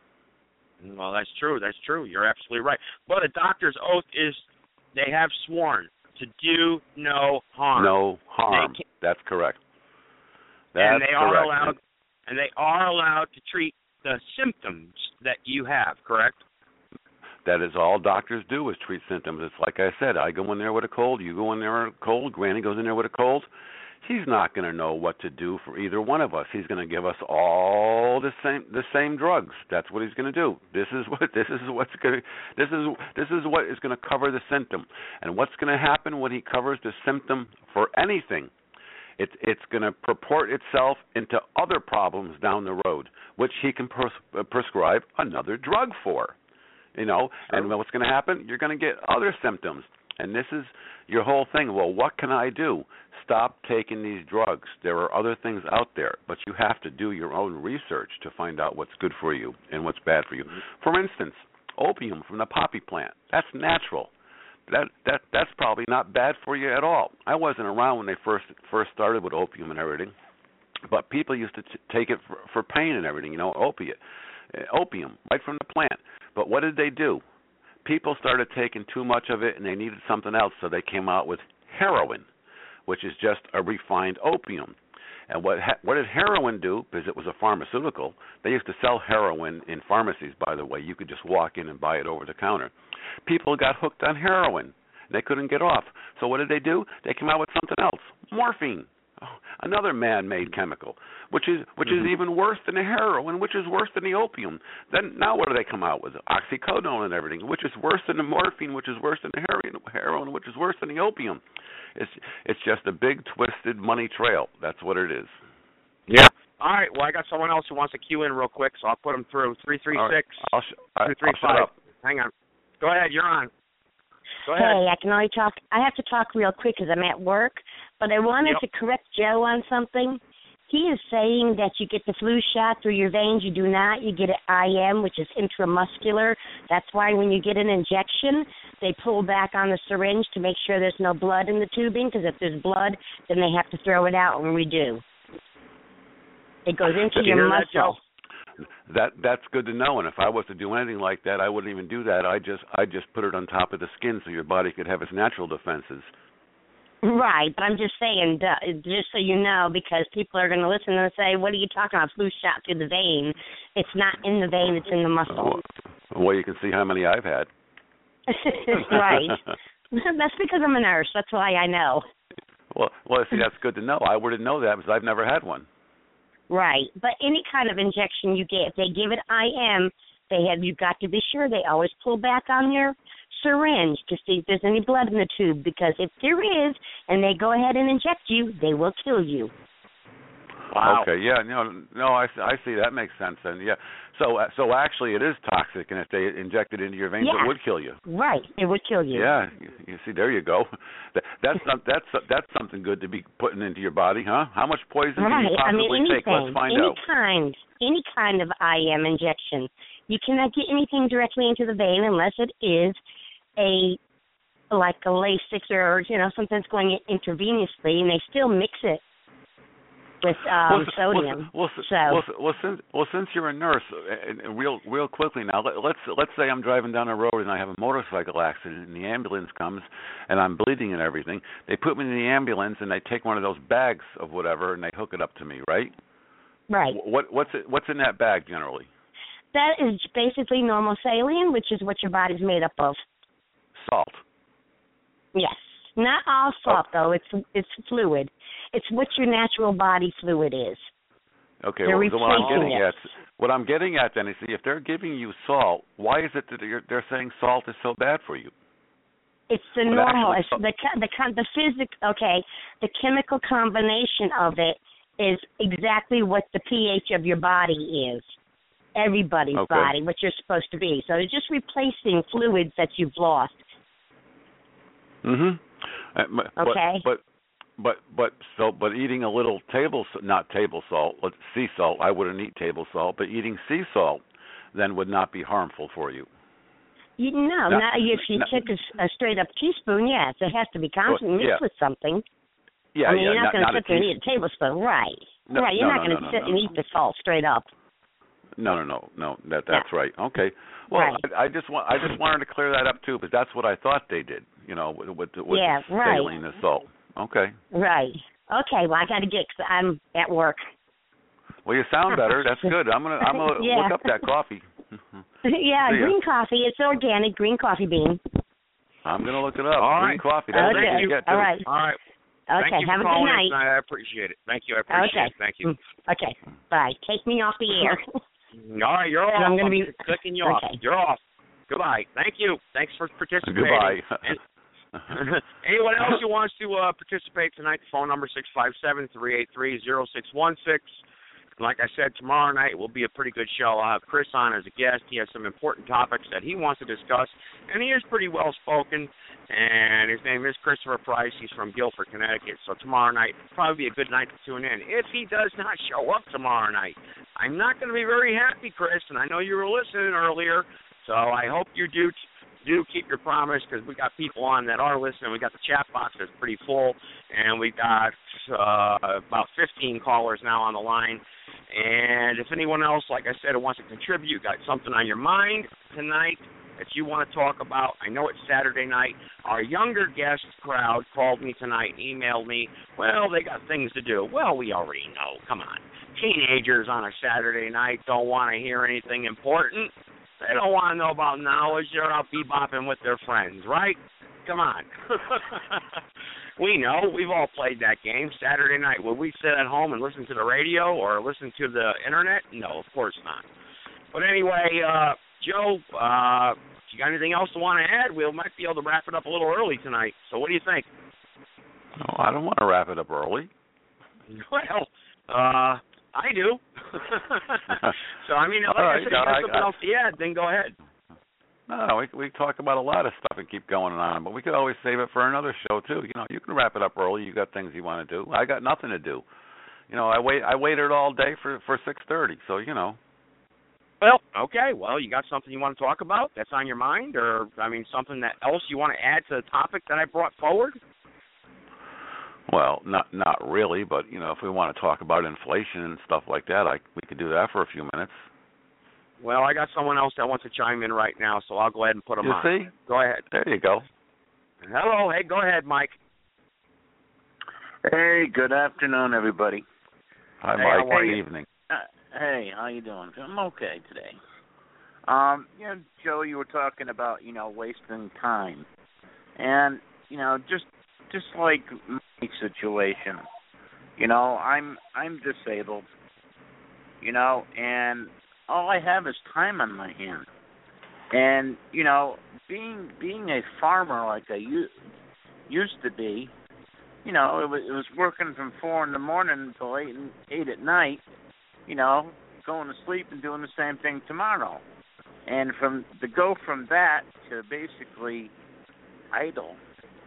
Well, that's true. That's true. You're absolutely right. But a doctor's oath is they have sworn to do no harm. No harm. That's correct. That's and they correct. are allowed, and they are allowed to treat the symptoms that you have. Correct? That is all doctors do, is treat symptoms. It's like I said, I go in there with a cold, you go in there with a cold, Granny goes in there with a cold. He's not going to know what to do for either one of us. He's going to give us all the same the same drugs. That's what he's going to do. This is what this is what's going to this is this is what is going to cover the symptom. And what's going to happen when he covers the symptom for anything? It's it's going to purport itself into other problems down the road, which he can pres- prescribe another drug for. You know, sure. And what's going to happen? You're going to get other symptoms. And this is your whole thing. Well, what can I do? Stop taking these drugs. There are other things out there, but you have to do your own research to find out what's good for you and what's bad for you. For instance, opium from the poppy plant. That's natural. That that that's probably not bad for you at all. I wasn't around when they first first started with opium and everything, but people used to t- take it for, for pain and everything. You know, opiate, uh, opium right from the plant. But what did they do? People started taking too much of it, and they needed something else, so they came out with heroin, which is just a refined opium. And what what did heroin do? Because it was a pharmaceutical. They used to sell heroin in pharmacies, by the way. You could just walk in and buy it over the counter. People got hooked on heroin. They couldn't get off. So what did they do? They came out with something else, morphine. Oh, another man-made chemical, which is which mm-hmm. is even worse than the heroin, which is worse than the opium. Then now what do they come out with? Oxycodone and everything, which is worse than the morphine, which is worse than the heroin, heroin, which is worse than the opium. It's it's just a big twisted money trail. That's what it is. Yeah, All right. Well, I got someone else who wants to queue in real quick, so I'll put them through. Three three six two three five. Hang on. Go ahead. You're on. Go ahead. Hey, I can only talk. I have to talk real quick because I'm at work, but I wanted yep. to correct Joe on something. He is saying that you get the flu shot through your veins. You do not. You get it I M, which is intramuscular. That's why when you get an injection, they pull back on the syringe to make sure there's no blood in the tubing, because if there's blood, then they have to throw it out and redo. It goes into Did your you muscle. That, that that's good to know. And if I was to do anything like that, I wouldn't even do that. I just I just put it on top of the skin so your body could have its natural defenses. Right, but I'm just saying, uh, just so you know, because people are going to listen and say, what are you talking about, flu shot through the vein? It's not in the vein, it's in the muscle. Well, you can see how many I've had. Right. That's because I'm a nurse. That's why I know. Well, well, see, that's good to know. I wouldn't know that because I've never had one. Right, but any kind of injection you get, if they give it I M, they have, you've got to be sure they always pull back on your syringe to see if there's any blood in the tube, because if there is and they go ahead and inject you, they will kill you. Wow. Okay, yeah, no, no, I, I see. That makes sense then, yeah. So, uh, so actually it is toxic, and if they inject it into your veins, yeah. it would kill you. Right, it would kill you. Yeah, you, you see, there you go. That, that's that's that's something good to be putting into your body, huh? How much poison right. can you possibly I mean, anything, take? Let's find any out. kind, any kind of I M injection. You cannot get anything directly into the vein unless it is a like a Lasix or, you know, something that's going in intravenously, and they still mix it with um, well, sodium. Well, so, well, well, since well, since you're a nurse, and, and real real quickly now, let, let's let's say I'm driving down the road and I have a motorcycle accident, and the ambulance comes, and I'm bleeding and everything. They put me in the ambulance, and they take one of those bags of whatever, and they hook it up to me, right? Right. What what's it, what's in that bag generally? That is basically normal saline, which is what your body's made up of. Salt. Yes. Not all salt, oh. though. It's it's fluid. It's what your natural body fluid is. Okay. They're well, so what I'm getting it. at, what I'm getting at then is, see, if they're giving you salt, why is it that they're, they're saying salt is so bad for you? It's the but normal. Actually, it's the the the physic. Okay. The chemical combination of it is exactly what the pH of your body is. Everybody's okay. body, what you're supposed to be. So it's just replacing fluids that you've lost. Mhm. Uh, but, okay. But but but so but eating a little table not table salt, but sea salt. I wouldn't eat table salt, but eating sea salt then would not be harmful for you. You no, not, not if you not, took a, a straight up teaspoon. Yes, it has to be constantly mixed yeah. with something. Yeah, I mean, yeah. you're not, not going to not sit there and eat a tablespoon, right? No, right. You're no, not no, going to no, sit no, and no. eat the salt straight up. No, no, no, no. That that's yeah. right. Okay. Well, right. I, I just want I just wanted to clear that up too, because that's what I thought they did. You know, with with, with yeah, the right. saline and salt. Okay. Right. Okay. Well, I got to get. Cause I'm at work. Well, you sound better. That's good. I'm gonna I'm gonna yeah. look up that coffee. yeah, See green ya. coffee. It's organic green coffee bean. I'm gonna look it up. All green right. coffee. That's okay. easy to get too. All right. All right. Okay. Thank you Have for a good calling night. in. I appreciate it. Thank you. I appreciate okay. it. Thank you. Okay. Bye. Take me off the air. All right, you're off. I'm going to be clicking you okay. off. You're off. Goodbye. Thank you. Thanks for participating. Goodbye. And anyone else who wants to uh, participate tonight, the phone number six five seven, three eight three, zero six one six. Like I said, tomorrow night will be a pretty good show. I'll have Chris on as a guest. He has some important topics that he wants to discuss, and he is pretty well spoken. And his name is Christopher Price. He's from Guilford, Connecticut. So tomorrow night will probably be a good night to tune in. If he does not show up tomorrow night, I'm not going to be very happy, Chris. And I know you were listening earlier, so I hope you do do keep your promise, because we got people on that are listening. We got the chat box that's pretty full, and we got uh, about fifteen callers now on the line. And if anyone else, like I said, who wants to contribute, got something on your mind tonight that you want to talk about, I know it's Saturday night. Our younger guest crowd called me tonight and emailed me, well, they got things to do. Well, we already know. Come on. Teenagers on a Saturday night don't want to hear anything important. They don't want to know about knowledge. They're out bebopping with their friends, right? Come on. We know. We've all played that game. Saturday night, would we sit at home and listen to the radio or listen to the Internet? No, of course not. But anyway, uh, Joe, uh, if you got anything else to want to add, we might be able to wrap it up a little early tonight. So what do you think? No, I don't want to wrap it up early. Well, uh, I do. So, I mean, like All I right, said, you got I- something I- else to add, then go ahead. No, no, we we talk about a lot of stuff and keep going on, but we could always save it for another show too. You know, you can wrap it up early. You got things you want to do. I got nothing to do. You know, I wait. I waited all day for for six thirty. So you know. Well, okay. Well, you got something you want to talk about that's on your mind, or I mean, something that else you want to add to the topic that I brought forward? Well, not not really, but you know, if we want to talk about inflation and stuff like that, I we could do that for a few minutes. Well, I got someone else that wants to chime in right now, so I'll go ahead and put them You on. see? Go ahead. There you go. Hello. Hey, go ahead, Mike. Hey, good afternoon, everybody. Hi, Hey, Mike. how are Good you? evening. Uh, hey, how you doing? I'm okay today. Um, you know, Joe, you were talking about, you know, wasting time. And, you know, just just like my situation, you know, I'm I'm disabled, you know, and all I have is time on my hand. And, you know, being being a farmer like I u- used to be, you know, it was, it was working from four in the morning until eight and eight at night, you know, going to sleep and doing the same thing tomorrow. And from to go from that to basically idle,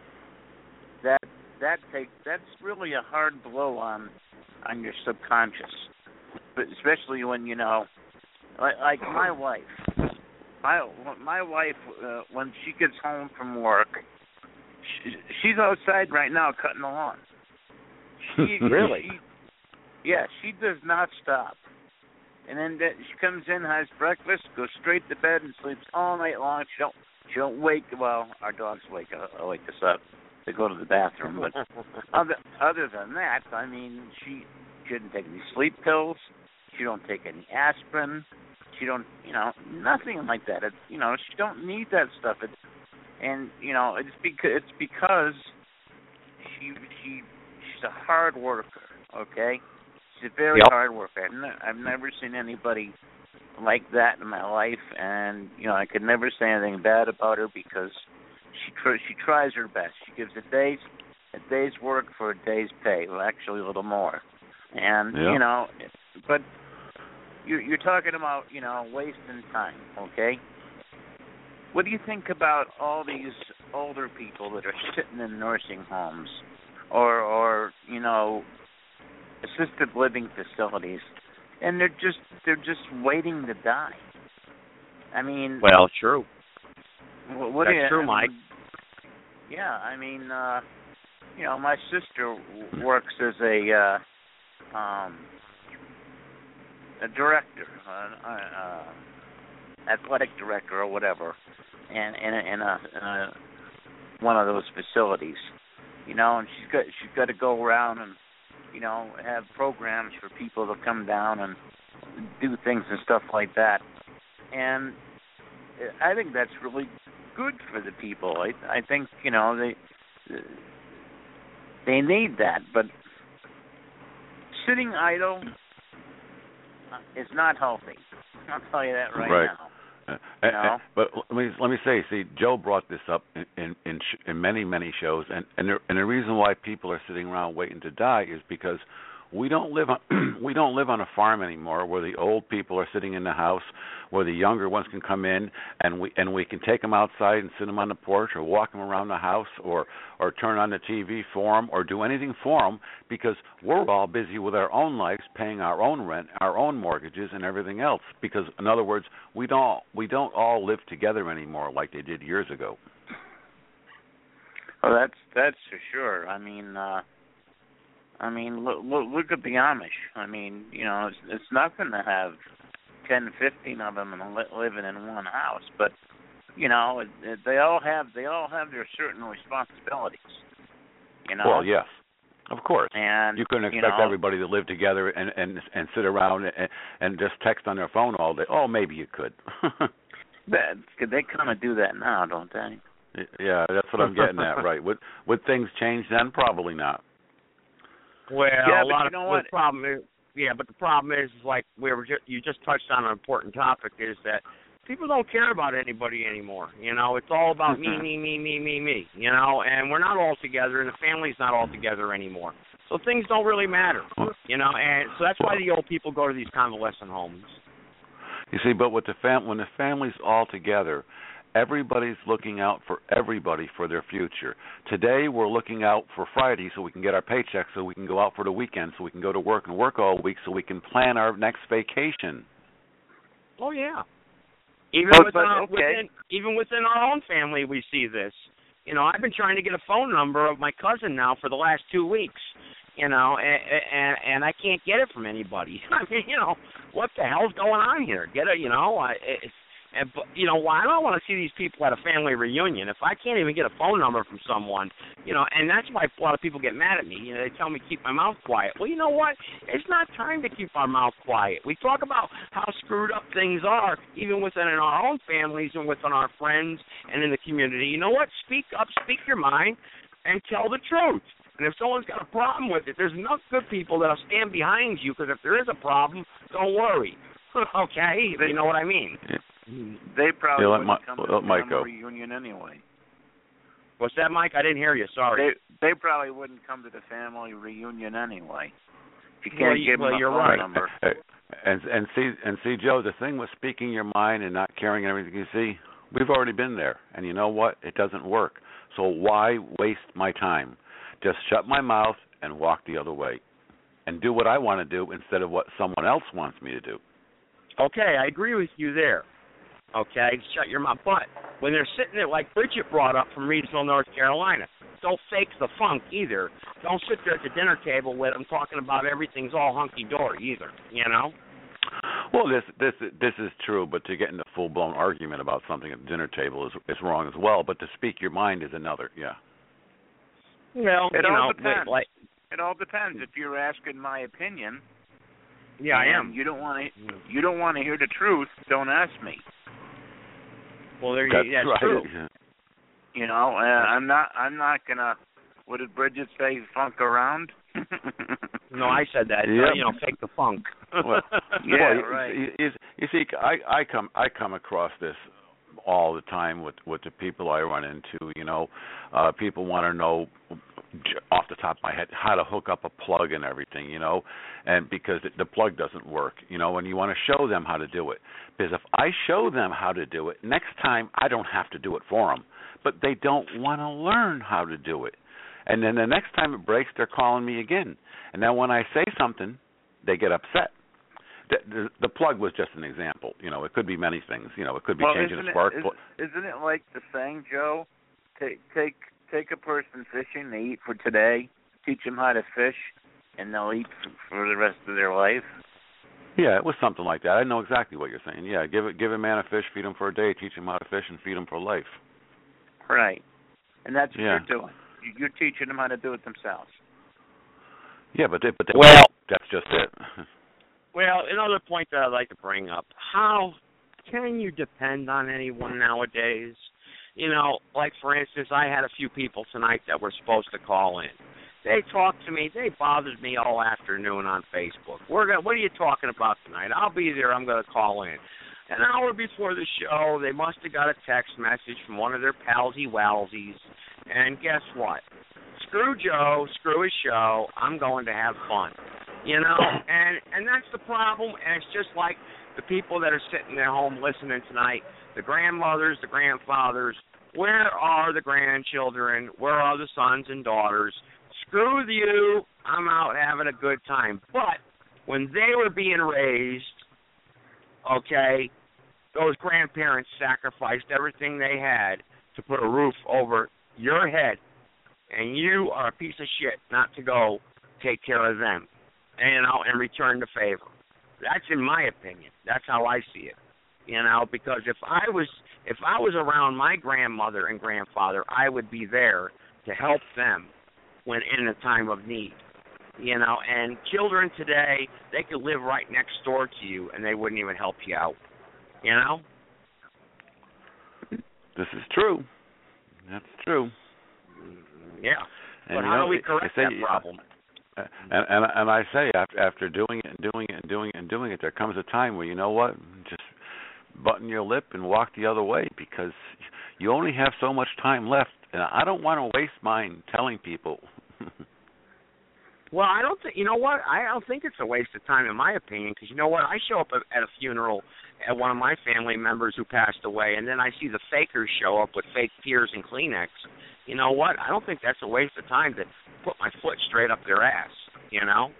that that take that's really a hard blow on on your subconscious, but especially when you know, like, like my wife, my my wife uh, when she gets home from work, she, she's outside right now cutting the lawn. She, Really? She, yeah, she does not stop. And then that, she comes in, has breakfast, goes straight to bed, and sleeps all night long. She don't she don't wake. Well, our dogs wake uh, wake us up to go to the bathroom. But other other than that, I mean, she she didn't take any sleep pills. She don't take any aspirin. She don't, you know, nothing like that. It's, you know, she don't need that stuff. It's, and you know, it's because it's because she she she's a hard worker. Okay. She's a very Yep. hard worker. I've, ne- I've never seen anybody like that in my life, and you know I could never say anything bad about her because she tr- she tries her best. She gives a day's a day's work for a day's pay. Well, actually a little more, and Yeah. you know, but you're, you're talking about you know wasting time. Okay, what do you think about all these older people that are sitting in nursing homes, or or you know? assisted living facilities, and they're just they're just waiting to die. I mean, Well, true. what, what That's do you, true, I Mike. mean, yeah, I mean, uh, you know, my sister w- works as a uh, um, a director, uh, uh, athletic director or whatever, and in a, in a, in a one of those facilities, you know, and she's got she's got to go around and you know, have programs for people to come down and do things and stuff like that. And I think that's really good for the people. I I think, you know, they they need that, but sitting idle is not healthy. I'll tell you that right, Right. now. Uh, You uh, know? but let me let me say, see, Joe brought this up in in in, sh- in many many shows, and and the, and the reason why people are sitting around waiting to die is because we don't live on we don't live on a farm anymore, where the old people are sitting in the house, where the younger ones can come in and we and we can take them outside and sit them on the porch, or walk them around the house, or or turn on the T V for them, or do anything for them, because we're all busy with our own lives, paying our own rent, our own mortgages, and everything else. Because in other words, we don't we don't all live together anymore like they did years ago. Well, that's that's for sure. I mean, uh, I mean, look, look, look at the Amish. I mean, you know, it's, it's nothing to have ten, fifteen of them and li- living in one house, but you know, it, it, they all have they all have their certain responsibilities. You know. Well, yes, of course. And you couldn't you expect know, everybody to live together and and and sit around and, and just text on their phone all day. Oh, maybe you could. that, they kind of do that now, don't they? Yeah, that's what I'm getting at. Right? Would would things change then? Probably not. Well, Yeah, a but lot you of know well, what? the problem is, yeah, but the problem is, is like we were just, you just touched on an important topic, is that people don't care about anybody anymore. You know, it's all about me, me, me, me, me, me. You know, and we're not all together, and the family's not all together anymore. So things don't really matter, you know, and so that's why the old people go to these convalescent homes. You see, but with the fam- when the family's all together, everybody's looking out for everybody for their future. Today, we're looking out for Friday so we can get our paycheck, so we can go out for the weekend, so we can go to work and work all week, so we can plan our next vacation. Oh yeah. Even but, within, but, okay. within even within our own family, we see this. You know, I've been trying to get a phone number of my cousin now for the last two weeks. You know, and and, and I can't get it from anybody. I mean, you know, what the hell's going on here? Get it? You know, I. It's, And, you know, why I don't want to see these people at a family reunion. If I can't even get a phone number from someone, you know, and that's why a lot of people get mad at me. You know, they tell me keep my mouth quiet. Well, you know what? It's not time to keep our mouth quiet. We talk about how screwed up things are, even within our own families and within our friends and in the community. You know what? Speak up, speak your mind, and tell the truth. And if someone's got a problem with it, there's enough good people that'll stand behind you, because if there is a problem, don't worry. Okay? You know what I mean? Yeah. They probably yeah, wouldn't Mike, come to the Mike family reunion anyway. What's that, Mike? I didn't hear you. Sorry. They they probably wouldn't come to the family reunion anyway. If you can't well, you, give well, them a you're phone right. number. And and see and see, Joe, the thing with speaking your mind and not caring and everything, you see, we've already been there, and you know what? It doesn't work. So why waste my time? Just shut my mouth and walk the other way, and do what I want to do instead of what someone else wants me to do. Okay, I agree with you there. Okay, shut your mouth. But when they're sitting there, like Bridget brought up from Reidsville, North Carolina, don't fake the funk either. Don't sit there at the dinner table with them talking about everything's all hunky-dory either, you know? Well, this this this is true, but to get into a full-blown argument about something at the dinner table is is wrong as well. But to speak your mind is another, yeah. Well, it you all know, depends. like, it all depends. If you're asking my opinion, yeah, I am. You don't want to. You don't want to hear the truth. Don't ask me. Well, there that's, you, that's right. true. You know, uh, I'm not. I'm not gonna. What did Bridget say? Funk around? No, I said that. Yep. You know, fake the funk. Well, yeah, well, right. You, you, you see, I, I come I come across this all the time with with the people I run into. You know, uh, people want to know off the top of my head how to hook up a plug and everything. You know, and because the plug doesn't work. You know, and you want to show them how to do it. Because if I show them how to do it, next time I don't have to do it for them. But they don't want to learn how to do it. And then the next time it breaks, they're calling me again. And then when I say something, they get upset. The, the, the plug was just an example. You know, it could be many things. You know, it could be well, changing isn't a spark it, plug. is, isn't it like the saying, Joe? Take take take a person fishing. They eat for today. Teach them how to fish, and they'll eat for the rest of their life. Yeah, it was something like that. I know exactly what you're saying. Yeah, give it, give a man a fish, feed him for a day, teach him how to fish, and feed him for life. Right, and that's what yeah. you're doing. You're teaching them how to do it themselves. Yeah, but they, but they, well, that's just it. Well, another point that I'd like to bring up: how can you depend on anyone nowadays? You know, like for instance, I had a few people tonight that were supposed to call in. They talked to me. They bothered me all afternoon on Facebook. We're gonna, what are you talking about tonight? I'll be there. I'm going to call in. An hour before the show, they must have got a text message from one of their palsy walsies. And guess what? Screw Joe. Screw his show. I'm going to have fun. You know, and and that's the problem. And it's just like the people that are sitting at home listening tonight, the grandmothers, the grandfathers. Where are the grandchildren? Where are the sons and daughters? Screw you, I'm out having a good time. But when they were being raised, okay, those grandparents sacrificed everything they had to put a roof over your head. And you are a piece of shit not to go take care of them, and, you know, and return the favor. That's in my opinion. That's how I see it. You know, because if I was if I was around my grandmother and grandfather, I would be there to help them when in a time of need, you know, and children today, they could live right next door to you and they wouldn't even help you out, you know? This is true. That's true. Yeah. And but how know, do we correct say, that problem? And, and and I say after after doing it and doing it and doing it and doing it, there comes a time where, you know what, just button your lip and walk the other way, because you only have so much time left. And I don't want to waste mine telling people Well, I don't think, you know what, I don't think it's a waste of time in my opinion, because you know what, I show up at a funeral at one of my family members who passed away, and then I see the fakers show up with fake tears and Kleenex. You know what, I don't think that's a waste of time to put my foot straight up their ass, you know?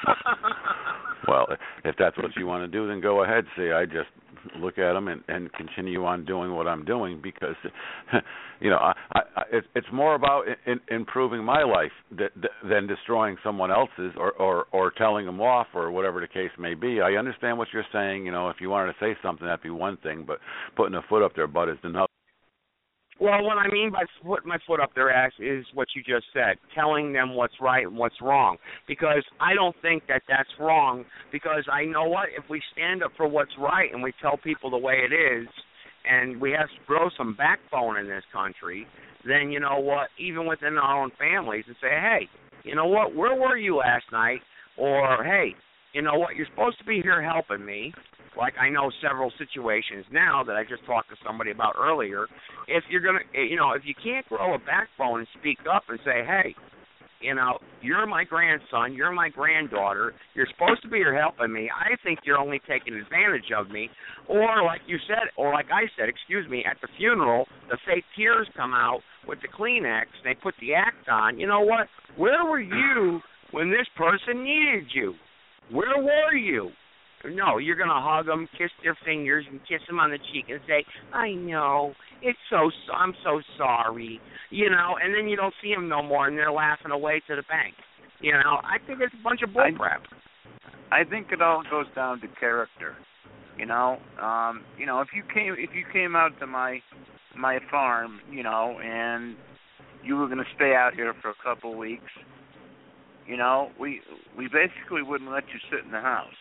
Well, if that's what you want to do, then go ahead. See, I just look at them and, and continue on doing what I'm doing because, you know, I, I, it, it's more about in, improving my life th- th- than destroying someone else's or, or, or telling them off or whatever the case may be. I understand what you're saying. You know, if you wanted to say something, that'd be one thing, but putting a foot up their butt is another. Well, what I mean by putting my foot up their ass is what you just said, telling them what's right and what's wrong. Because I don't think that that's wrong, because I know what, if we stand up for what's right and we tell people the way it is, and we have to grow some backbone in this country, then you know what, even within our own families, and say, hey, you know what, where were you last night? Or, hey, you know what, you're supposed to be here helping me. Like I know several situations now that I just talked to somebody about earlier. If you're going to, you know, if you can't grow a backbone and speak up and say, hey, you know, you're my grandson, you're my granddaughter, you're supposed to be here helping me, I think you're only taking advantage of me. Or like you said, or like I said, excuse me, at the funeral, the fake tears come out with the Kleenex, and they put the act on. You know what? Where were you when this person needed you? Where were you? No, you're going to hug them, kiss their fingers, and kiss them on the cheek and say, I know, it's so, I'm so sorry, you know, and then you don't see them no more, and they're laughing away to the bank. You know, I think it's a bunch of bullcrap. I, I think it all goes down to character. You know, um, you know, if you came, if you came out to my, my farm, you know, and you were going to stay out here for a couple of weeks, you know, we, we basically wouldn't let you sit in the house.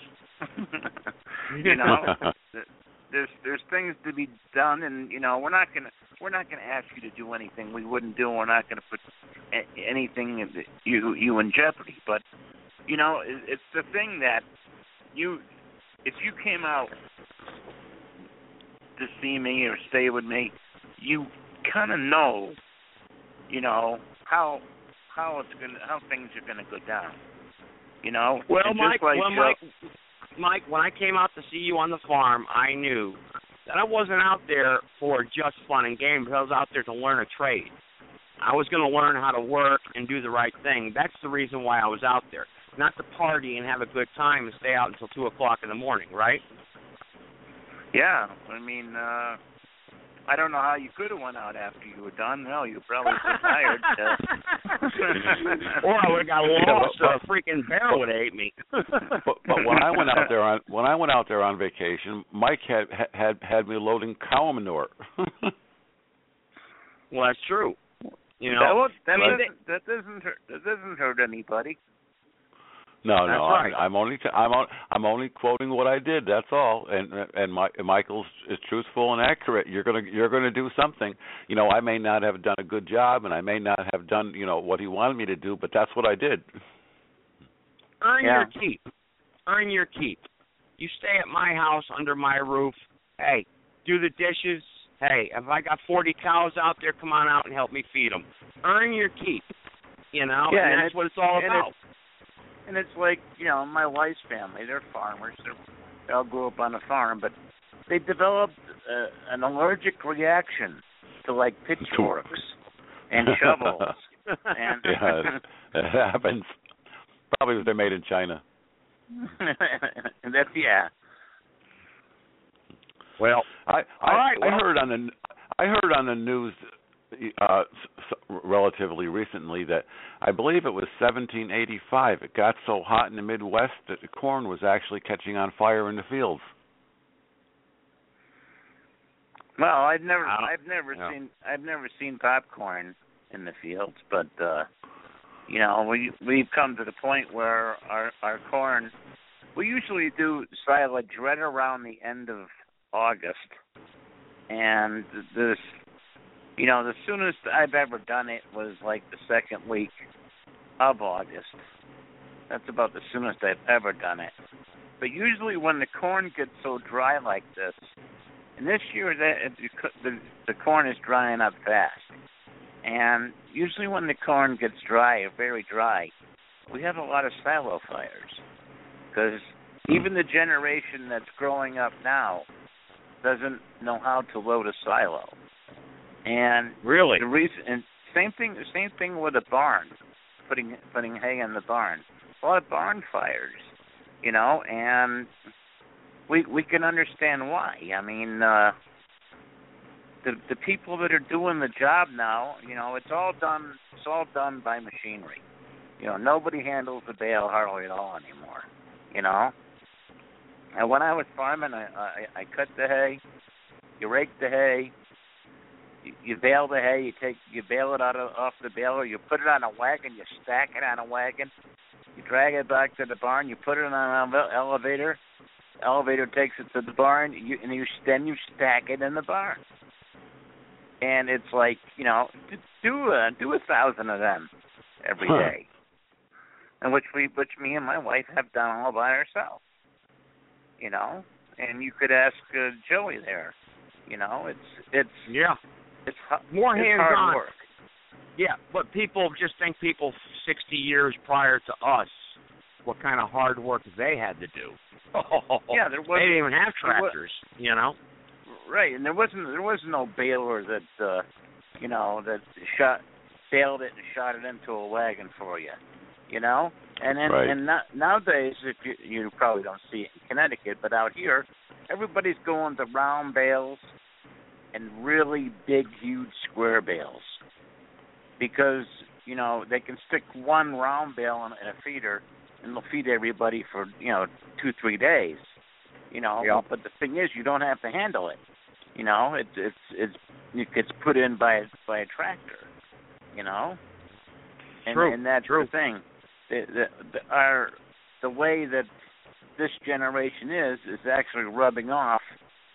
You know, there's there's things to be done, and you know we're not gonna we're not gonna ask you to do anything we wouldn't do. We're not gonna put a- anything you you in jeopardy. But you know, it, it's the thing that you if you came out to see me or stay with me, you kind of know, you know how how it's gonna how things are gonna go down. You know, well, and Mike, like well, Joe, Mike. Mike, when I came out to see you on the farm, I knew that I wasn't out there for just fun and games. I was out there to learn a trade. I was going to learn how to work and do the right thing. That's the reason why I was out there, not to party and have a good time and stay out until two o'clock in the morning, right? Yeah, I mean, uh, I don't know how you could have went out after you were done. No, you probably were tired. Uh. Or I would have got lost. Yeah, but, a freaking bear would have ate me. but, but when I went out there on when I went out there on vacation, Mike had had had me loading cow manure. Well, that's true. You know, that, was, that, I mean, doesn't, that doesn't hurt. That doesn't hurt anybody. No, that's no, right. I'm, I'm only t- I'm on, I'm only quoting what I did. That's all. And and my, Michael's is truthful and accurate. You're gonna you're gonna do something. You know, I may not have done a good job, and I may not have done you know what he wanted me to do, but that's what I did. Earn yeah. your keep. Earn your keep. You stay at my house under my roof. Hey, do the dishes. Hey, if I got forty cows out there, come on out and help me feed them. Earn your keep. You know, yeah, and and that's what it's all about. It's, And it's like, you know, my wife's family, they're farmers. They're, they all grew up on a farm, but they developed uh, an allergic reaction to, like, pitchforks and shovels. And yeah, it happens. Probably because they're made in China. And that's, yeah. Well, I I, all right, I well, heard on the I heard on the news uh, relatively recently that I believe it was seventeen eighty-five. It got so hot in the Midwest that the corn was actually catching on fire in the fields. Well, I've never I've never yeah. seen I've never seen popcorn in the fields, but uh, you know we we've come to the point where our our corn we usually do silage right around the end of August, and this. You know, the soonest I've ever done it was like the second week of August. That's about the soonest I've ever done it. But usually when the corn gets so dry like this, and this year the, the, the corn is drying up fast. And usually when the corn gets dry, or very dry, we have a lot of silo fires because even the generation that's growing up now doesn't know how to load a silo. And really, the reason, and same thing, same thing with a barn, putting putting hay in the barn. A lot of barn fires, you know, and we we can understand why. I mean, uh, the the people that are doing the job now, you know, it's all done. It's all done by machinery. You know, nobody handles the bale hardly at all anymore. You know, and when I was farming, I I, I cut the hay, you rake the hay. You bale the hay. You take you bale it out of, off the baler. You put it on a wagon. You stack it on a wagon. You drag it back to the barn. You put it on an elevator. The elevator takes it to the barn. You, and you then you stack it in the barn. And it's like, you know, do a, do a thousand of them every huh. day, and which we which me and my wife have done all by ourselves. You know, and you could ask uh, Joey there. You know, it's it's yeah. It's more it's hands-on hard work. Yeah, but people just think people sixty years prior to us, what kind of hard work they had to do. Yeah, there wasn't. They didn't even have tractors, was, you know. Right, and there wasn't there was no baler that uh, you know that shot baled it and shot it into a wagon for you, you know. And then right. and not, nowadays, if you you probably don't see it in Connecticut, but out here, everybody's going to round bales and really big, huge square bales because, you know, they can stick one round bale in, in a feeder and they'll feed everybody for, you know, two, three days, you know. Yep. But the thing is, you don't have to handle it, you know. It's it's it's it gets put in by by a tractor, you know. And, True. and that's True. the thing. The, the, the, our the way that this generation is is actually rubbing off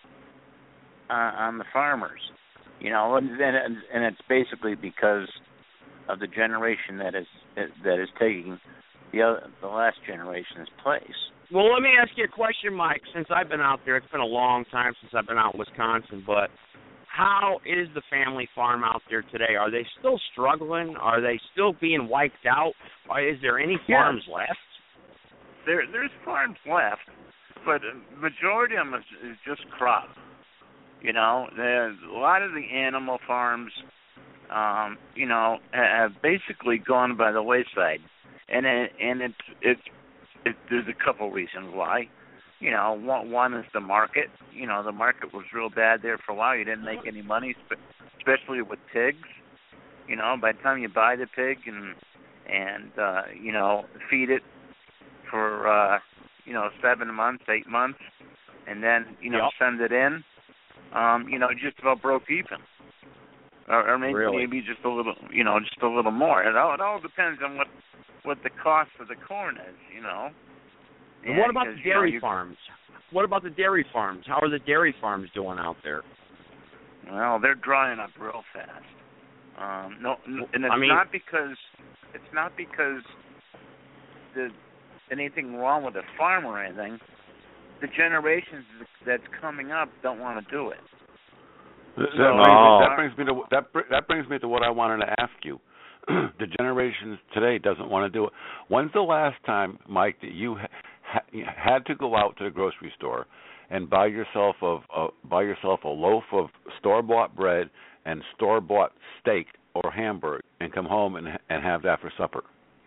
Uh, on the farmers, you know, and, and and it's basically because of the generation that is that is taking the other, the last generation's place. Well, let me ask you a question, Mike. Since I've been out there, it's been a long time since I've been out in Wisconsin, but how is the family farm out there today? Are they still struggling? Are they still being wiped out? Or is there any farms yes. left? There, there's farms left, but the majority of them is, is just crop. You know, there's a lot of the animal farms, um, you know, have basically gone by the wayside, and it, and it's it's it, there's a couple reasons why. You know, one, one is the market. You know, the market was real bad there for a while. You didn't make any money, especially with pigs. You know, by the time you buy the pig and and uh, you know feed it for uh, you know seven months, eight months, and then you know yep. send it in. Um, you know, just about broke even, or, or maybe really? maybe just a little, you know, just a little more. It all it all depends on what what the cost of the corn is, you know. And what about the dairy you know, farms? What about the dairy farms? How are the dairy farms doing out there? Well, they're drying up real fast. Um, no, and it's I mean, not because it's not because there's anything wrong with the farm or anything. The generations that's coming up don't want to do it. That, so, no. that brings me to that that brings me to what I wanted to ask you. The generations today doesn't want to do it. When's the last time, Mike, that you ha- had to go out to the grocery store and buy yourself of uh, buy yourself a loaf of store-bought bread and store-bought steak or hamburger and come home and and have that for supper?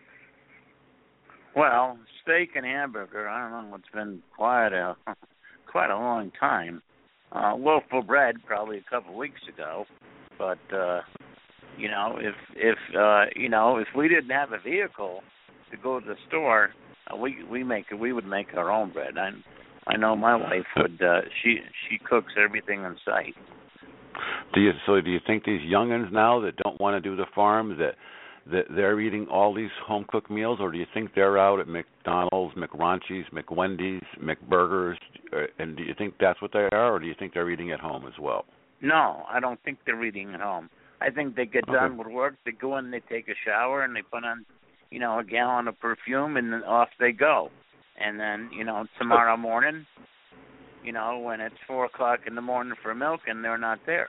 Well, steak and hamburger, I don't know, it's been quite a quite a long time. Uh, loaf of bread, probably a couple of weeks ago. But uh, you know, if if uh, you know, if we didn't have a vehicle to go to the store, uh, we we make we would make our own bread. I I know my wife would. Uh, she she cooks everything in sight. Do you so? Do you think these youngins now that don't want to do the farm that that they're eating all these home cooked meals, or do you think they're out at McDonald's, McRunchies, McWendy's, McBurgers, and do you think that's what they are, or do you think they're eating at home as well? No, I don't think they're eating at home. I think they get Okay. done with work, they go in, they take a shower, and they put on, you know, a gallon of perfume, and then off they go. And then, you know, tomorrow morning, you know, when it's four o'clock in the morning for milk, and they're not there.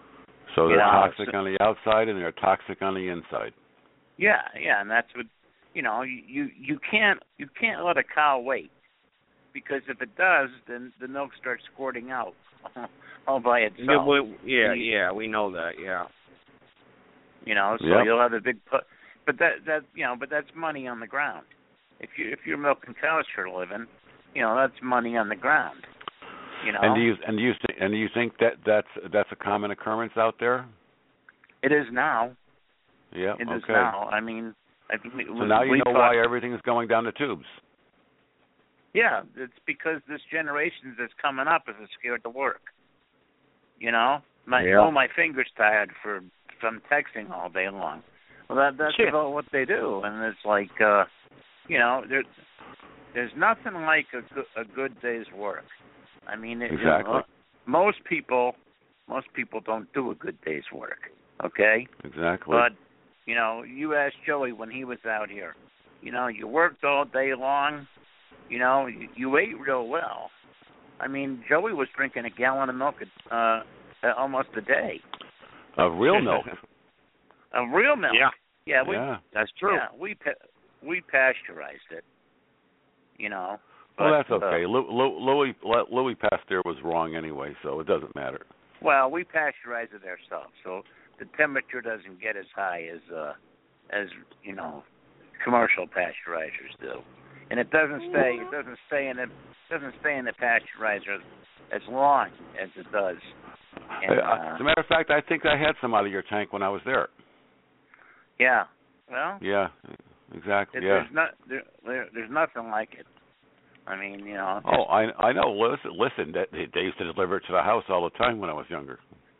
So they're You know, toxic on the outside and they're toxic on the inside. Yeah, yeah, and that's what, you know, you you can't you can't let a cow wait, because if it does, then the milk starts squirting out all by itself. Yeah, we, yeah, yeah, we know that. Yeah. You know, so yep. you'll have a big put, but that that you know, but that's money on the ground. If you if you're milking cows for a living, you know, that's money on the ground. You know. And do you and do you th- and do you think that that's that's a common occurrence out there? It is now. Yeah. It okay. is now. I mean, I, we, so now you know talk, why everything is going down the tubes. Yeah, it's because this generation that's coming up is scared to work. You know, my yeah. oh my fingers tired for from texting all day long. Well, that that's Shit. about what they do, and it's like, uh, you know, there, there's nothing like a, a good day's work. I mean, it, exactly. You know, most people, most people don't do a good day's work. Okay. Exactly. But you know, you asked Joey when he was out here. You know, you worked all day long. You know, you, you ate real well. I mean, Joey was drinking a gallon of milk uh, almost a day. Of real milk. Of real milk. Yeah. Yeah, we, yeah, that's true. Yeah, we we pasteurized it. You know. Well, but, that's okay. Uh, Louis Louis Pasteur was wrong anyway, so it doesn't matter. Well, we pasteurize it ourselves, so the temperature doesn't get as high as uh, as you know commercial pasteurizers do, and it doesn't stay it doesn't stay in it doesn't stay in the pasteurizer as long as it does. And, uh, as a matter of fact, I think I had some out of your tank when I was there. Yeah. Well. Yeah. Exactly. It, yeah. There's not there, there, there's nothing like it. I mean, you know. Oh, I I know. Listen, listen. They, they used to deliver it to the house all the time when I was younger.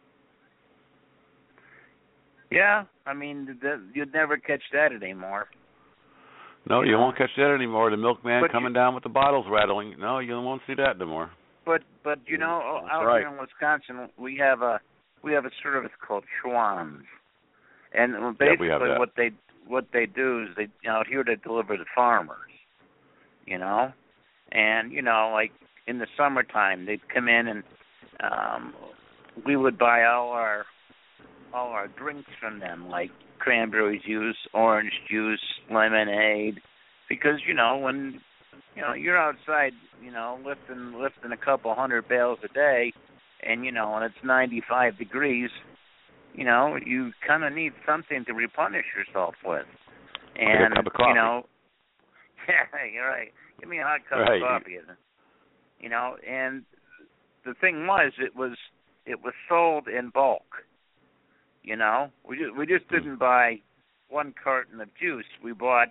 Yeah, I mean, the, you'd never catch that anymore. No, you, you know? won't catch that anymore. The milkman but coming you, down with the bottles rattling. No, you won't see that anymore. But but you know, That's out right. here in Wisconsin, we have a we have a service called Schwann's, and basically yeah, we have what they what they do is they out here they deliver to farmers, you know, and you know like in the summertime they'd come in and um, we would buy all our all our drinks from them, like cranberry juice, orange juice, lemonade, because you know when you know you're outside, you know lifting lifting a couple hundred bales a day, and you know and it's ninety-five degrees, you know you kind of need something to replenish yourself with, and a cup of coffee. you know, yeah, you're right. Give me a hot cup right. of coffee, you know. And the thing was, it was it was sold in bulk. You know, we just we just didn't buy one carton of juice. We bought,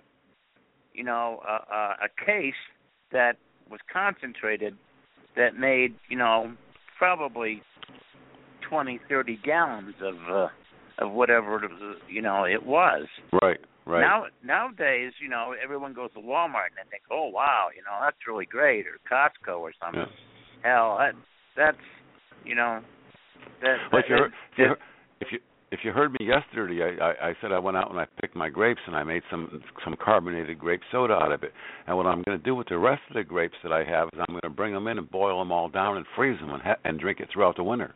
you know, a, a, a case that was concentrated that made, you know, probably twenty, thirty gallons of uh, of whatever it was, you know it was. Right, right. Now nowadays, you know, everyone goes to Walmart and they think, oh wow, you know, that's really great, or Costco or something. Yeah. Hell, that that's you know that. Well, that, if you heard, that, if you if you If you heard me yesterday, I, I, I said I went out and I picked my grapes and I made some some carbonated grape soda out of it. And what I'm going to do with the rest of the grapes that I have is I'm going to bring them in and boil them all down and freeze them and, ha- and drink it throughout the winter.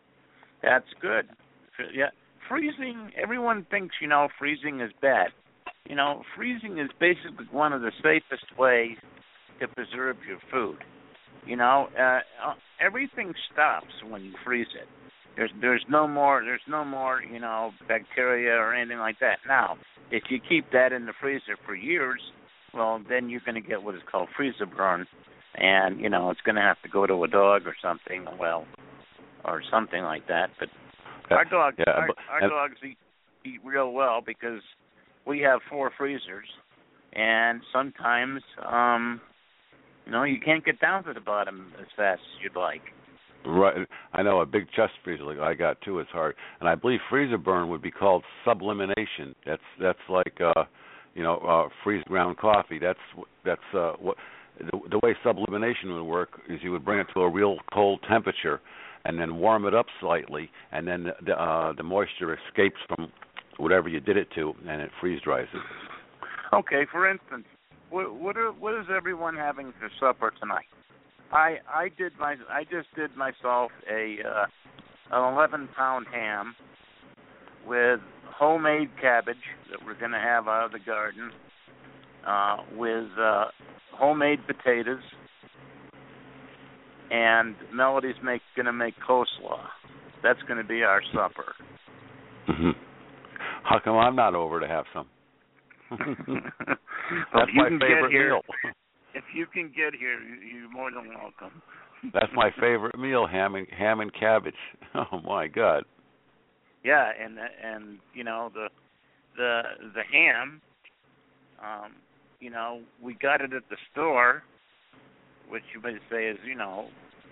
That's good. Yeah, freezing. Everyone thinks you know freezing is bad. You know, freezing is basically one of the safest ways to preserve your food. You know, uh, everything stops when you freeze it. There's there's no more there's no more you know bacteria or anything like that. Now, if you keep that in the freezer for years, well, then you're going to get what is called freezer burn, and you know it's going to have to go to a dog or something. Well, or something like that. But yeah, our dogs yeah, our, but, our dogs eat eat real well because we have four freezers, and sometimes um, you know you can't get down to the bottom as fast as you'd like. Right, I know a big chest freezer like I got too is hard, and I believe freezer burn would be called sublimination. That's that's like uh, you know uh, freeze ground coffee. That's that's uh, what the, the way sublimination would work is you would bring it to a real cold temperature, and then warm it up slightly, and then the uh, the moisture escapes from whatever you did it to, and it freeze dries it. Okay, for instance, what what, are, what is everyone having for supper tonight? I I did my I just did myself a uh, an eleven pound ham with homemade cabbage that we're going to have out of the garden, uh, with uh, homemade potatoes, and Melody's make going to make coleslaw. That's going to be our supper. Mm-hmm. How come I'm not over to have some? That's my favorite here, meal. If you can get here, you're more than welcome. That's my favorite meal, ham and ham and cabbage. Oh my God. Yeah, and and you know the the the ham. Um, you know, we got it at the store, which you might say is, you know,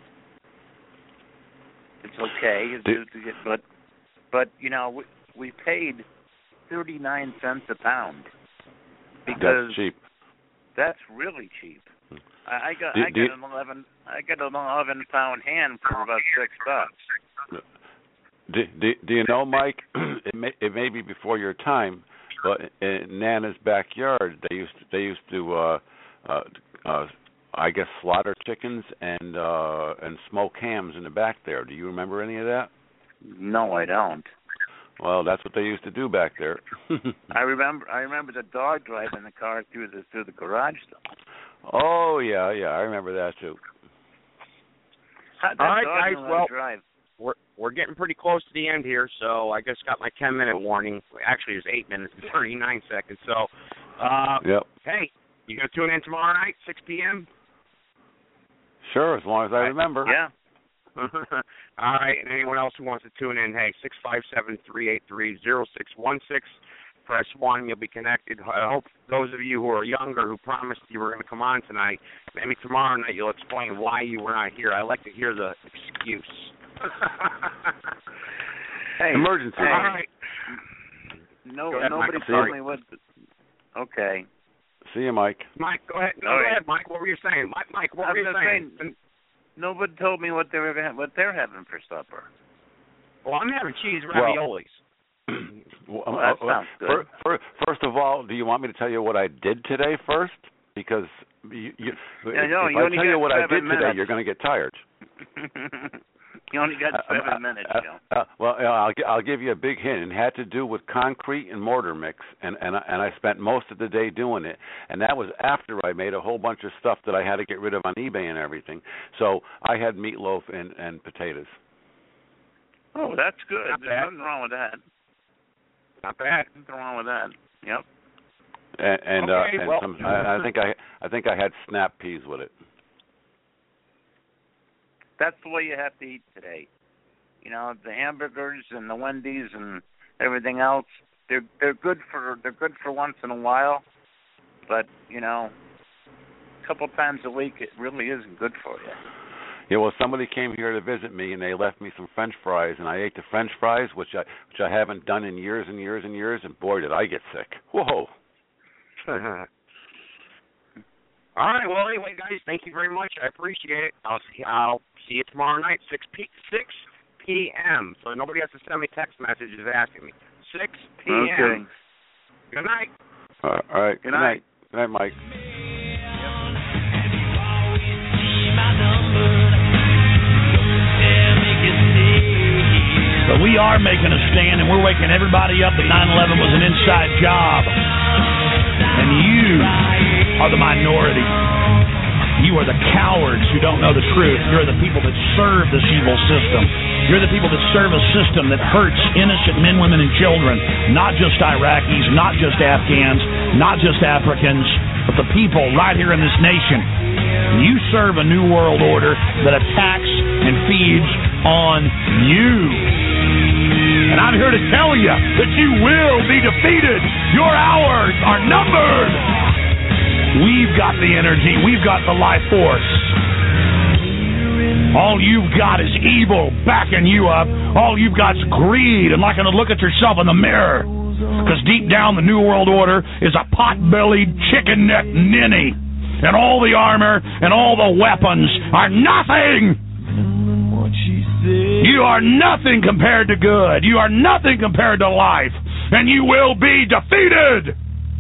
it's okay, it's, it's, but but you know we, we paid thirty-nine cents a pound because that's cheap. That's really cheap. I, I got do, I got an eleven I got an eleven pound ham for about six bucks. Do, do, do you know, Mike? It may it may be before your time, but in Nana's backyard, they used to, they used to uh, uh, uh, I guess slaughter chickens and uh, and smoke hams in the back there. Do you remember any of that? No, I don't. Well, that's what they used to do back there. I remember. I remember the dog driving the car through the through the garage though. Oh yeah, yeah, I remember that too. That All right, dog guys. knew how Well, to drive. we're we're getting pretty close to the end here, so I just got my ten minute warning. Actually, it was eight minutes and thirty nine seconds. So, uh, yep. Hey, you gonna tune in tomorrow night, six p.m. Sure, as long as I remember. Yeah. All right, and anyone else who wants to tune in, hey, six five seven, three eight three, zero six one six, press one, you'll be connected. I hope those of you who are younger who promised you were going to come on tonight, maybe tomorrow night you'll explain why you were not here. I like to hear the excuse. Hey, emergency. Hey. All right. No, ahead, nobody Mike, told me what. The, okay. See you, Mike. Mike, go ahead. No, All go right. ahead, Mike. What were you saying? Mike, Mike what I were you was saying? saying nobody told me what they were what they're having for supper. Well, I'm having cheese Well, raviolis. Well, Well, that sounds good. for, for, first of all, do you want me to tell you what I did today first? Because you, you, Yeah, no, if you I only tell got you what I seven did today, minutes. you're going to get tired. You only got seven Uh, uh, minutes, uh, Joe. Uh, well, uh, I'll, gi- I'll give you a big hint. It had to do with concrete and mortar mix, and and I- and I spent most of the day doing it. And that was after I made a whole bunch of stuff that I had to get rid of on eBay and everything. So I had meatloaf and and potatoes. Oh, that's good. Not There's bad. nothing wrong with that. Not bad. Nothing wrong with that. Yep. And, and, Okay, uh, and well- some, I, I think I I think I had snap peas with it. That's the way you have to eat today. You know, the hamburgers and the Wendy's and everything else, they're they're good for they're good for once in a while, but you know, a couple times a week it really isn't good for you. Yeah, well, somebody came here to visit me, and they left me some French fries, and I ate the French fries, which I which I haven't done in years and years and years, and boy, did I get sick. Whoa. All right. Well, anyway, guys, thank you very much. I appreciate it. I'll see, I'll see you tomorrow night, six p.m. So nobody has to send me text messages asking me. six p.m. Okay. Good night. Uh, all right. Good Good night. night. Good night, Mike. But we are making a stand, and we're waking everybody up that nine eleven was an inside job. And you are the minority. You are the cowards who don't know the truth. You're the people that serve this evil system. You're the people that serve a system that hurts innocent men, women, and children. Not just Iraqis, not just Afghans, not just Africans, but the people right here in this nation. You serve a new world order that attacks and feeds on you. And I'm here to tell you that you will be defeated. Your hours are numbered. We've got the energy. We've got the life force. All you've got is evil backing you up. All you've got is greed and liking to look at yourself in the mirror. Because deep down, the New World Order is a pot-bellied, chicken-necked ninny. And all the armor and all the weapons are nothing. You are nothing compared to good. You are nothing compared to life. And you will be defeated.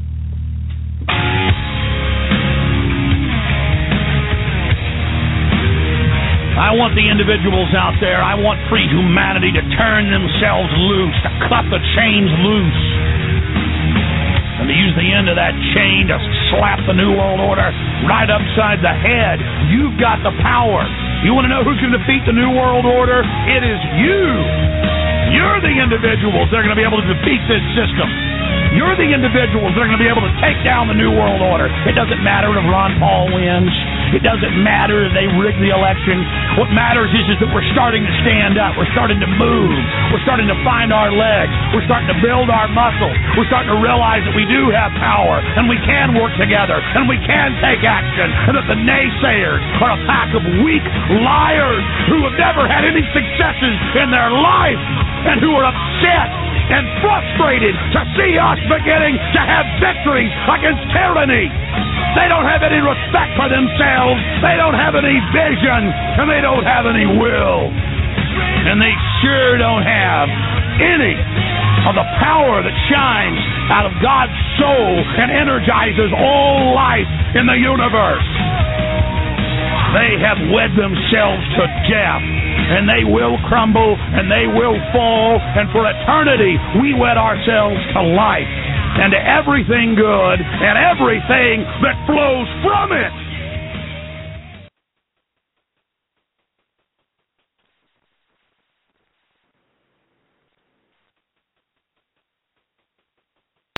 I want the individuals out there, I want free humanity to turn themselves loose, to cut the chains loose. and to use the end of that chain to slap the New World Order right upside the head. You've got the power. You want to know who's going to defeat the New World Order? It is you. You're the individuals that are going to be able to defeat this system. You're the individuals that are going to be able to take down the New World Order. It doesn't matter if Ron Paul wins. It doesn't matter if they rig the election. What matters is, is that we're starting to stand up. We're starting to move. We're starting to find our legs. We're starting to build our muscle. We're starting to realize that we do have power, and we can work together, and we can take action, and that the naysayers are a pack of weak liars who have never had any successes in their life and who are upset and frustrated to see us beginning to have victories against tyranny. They don't have any respect for themselves. They don't have any vision, and they don't have any will. And they sure don't have any of the power that shines out of God's soul and energizes all life in the universe. They have wed themselves to death, and they will crumble, and they will fall, and for eternity we wed ourselves to life and to everything good and everything that flows from it.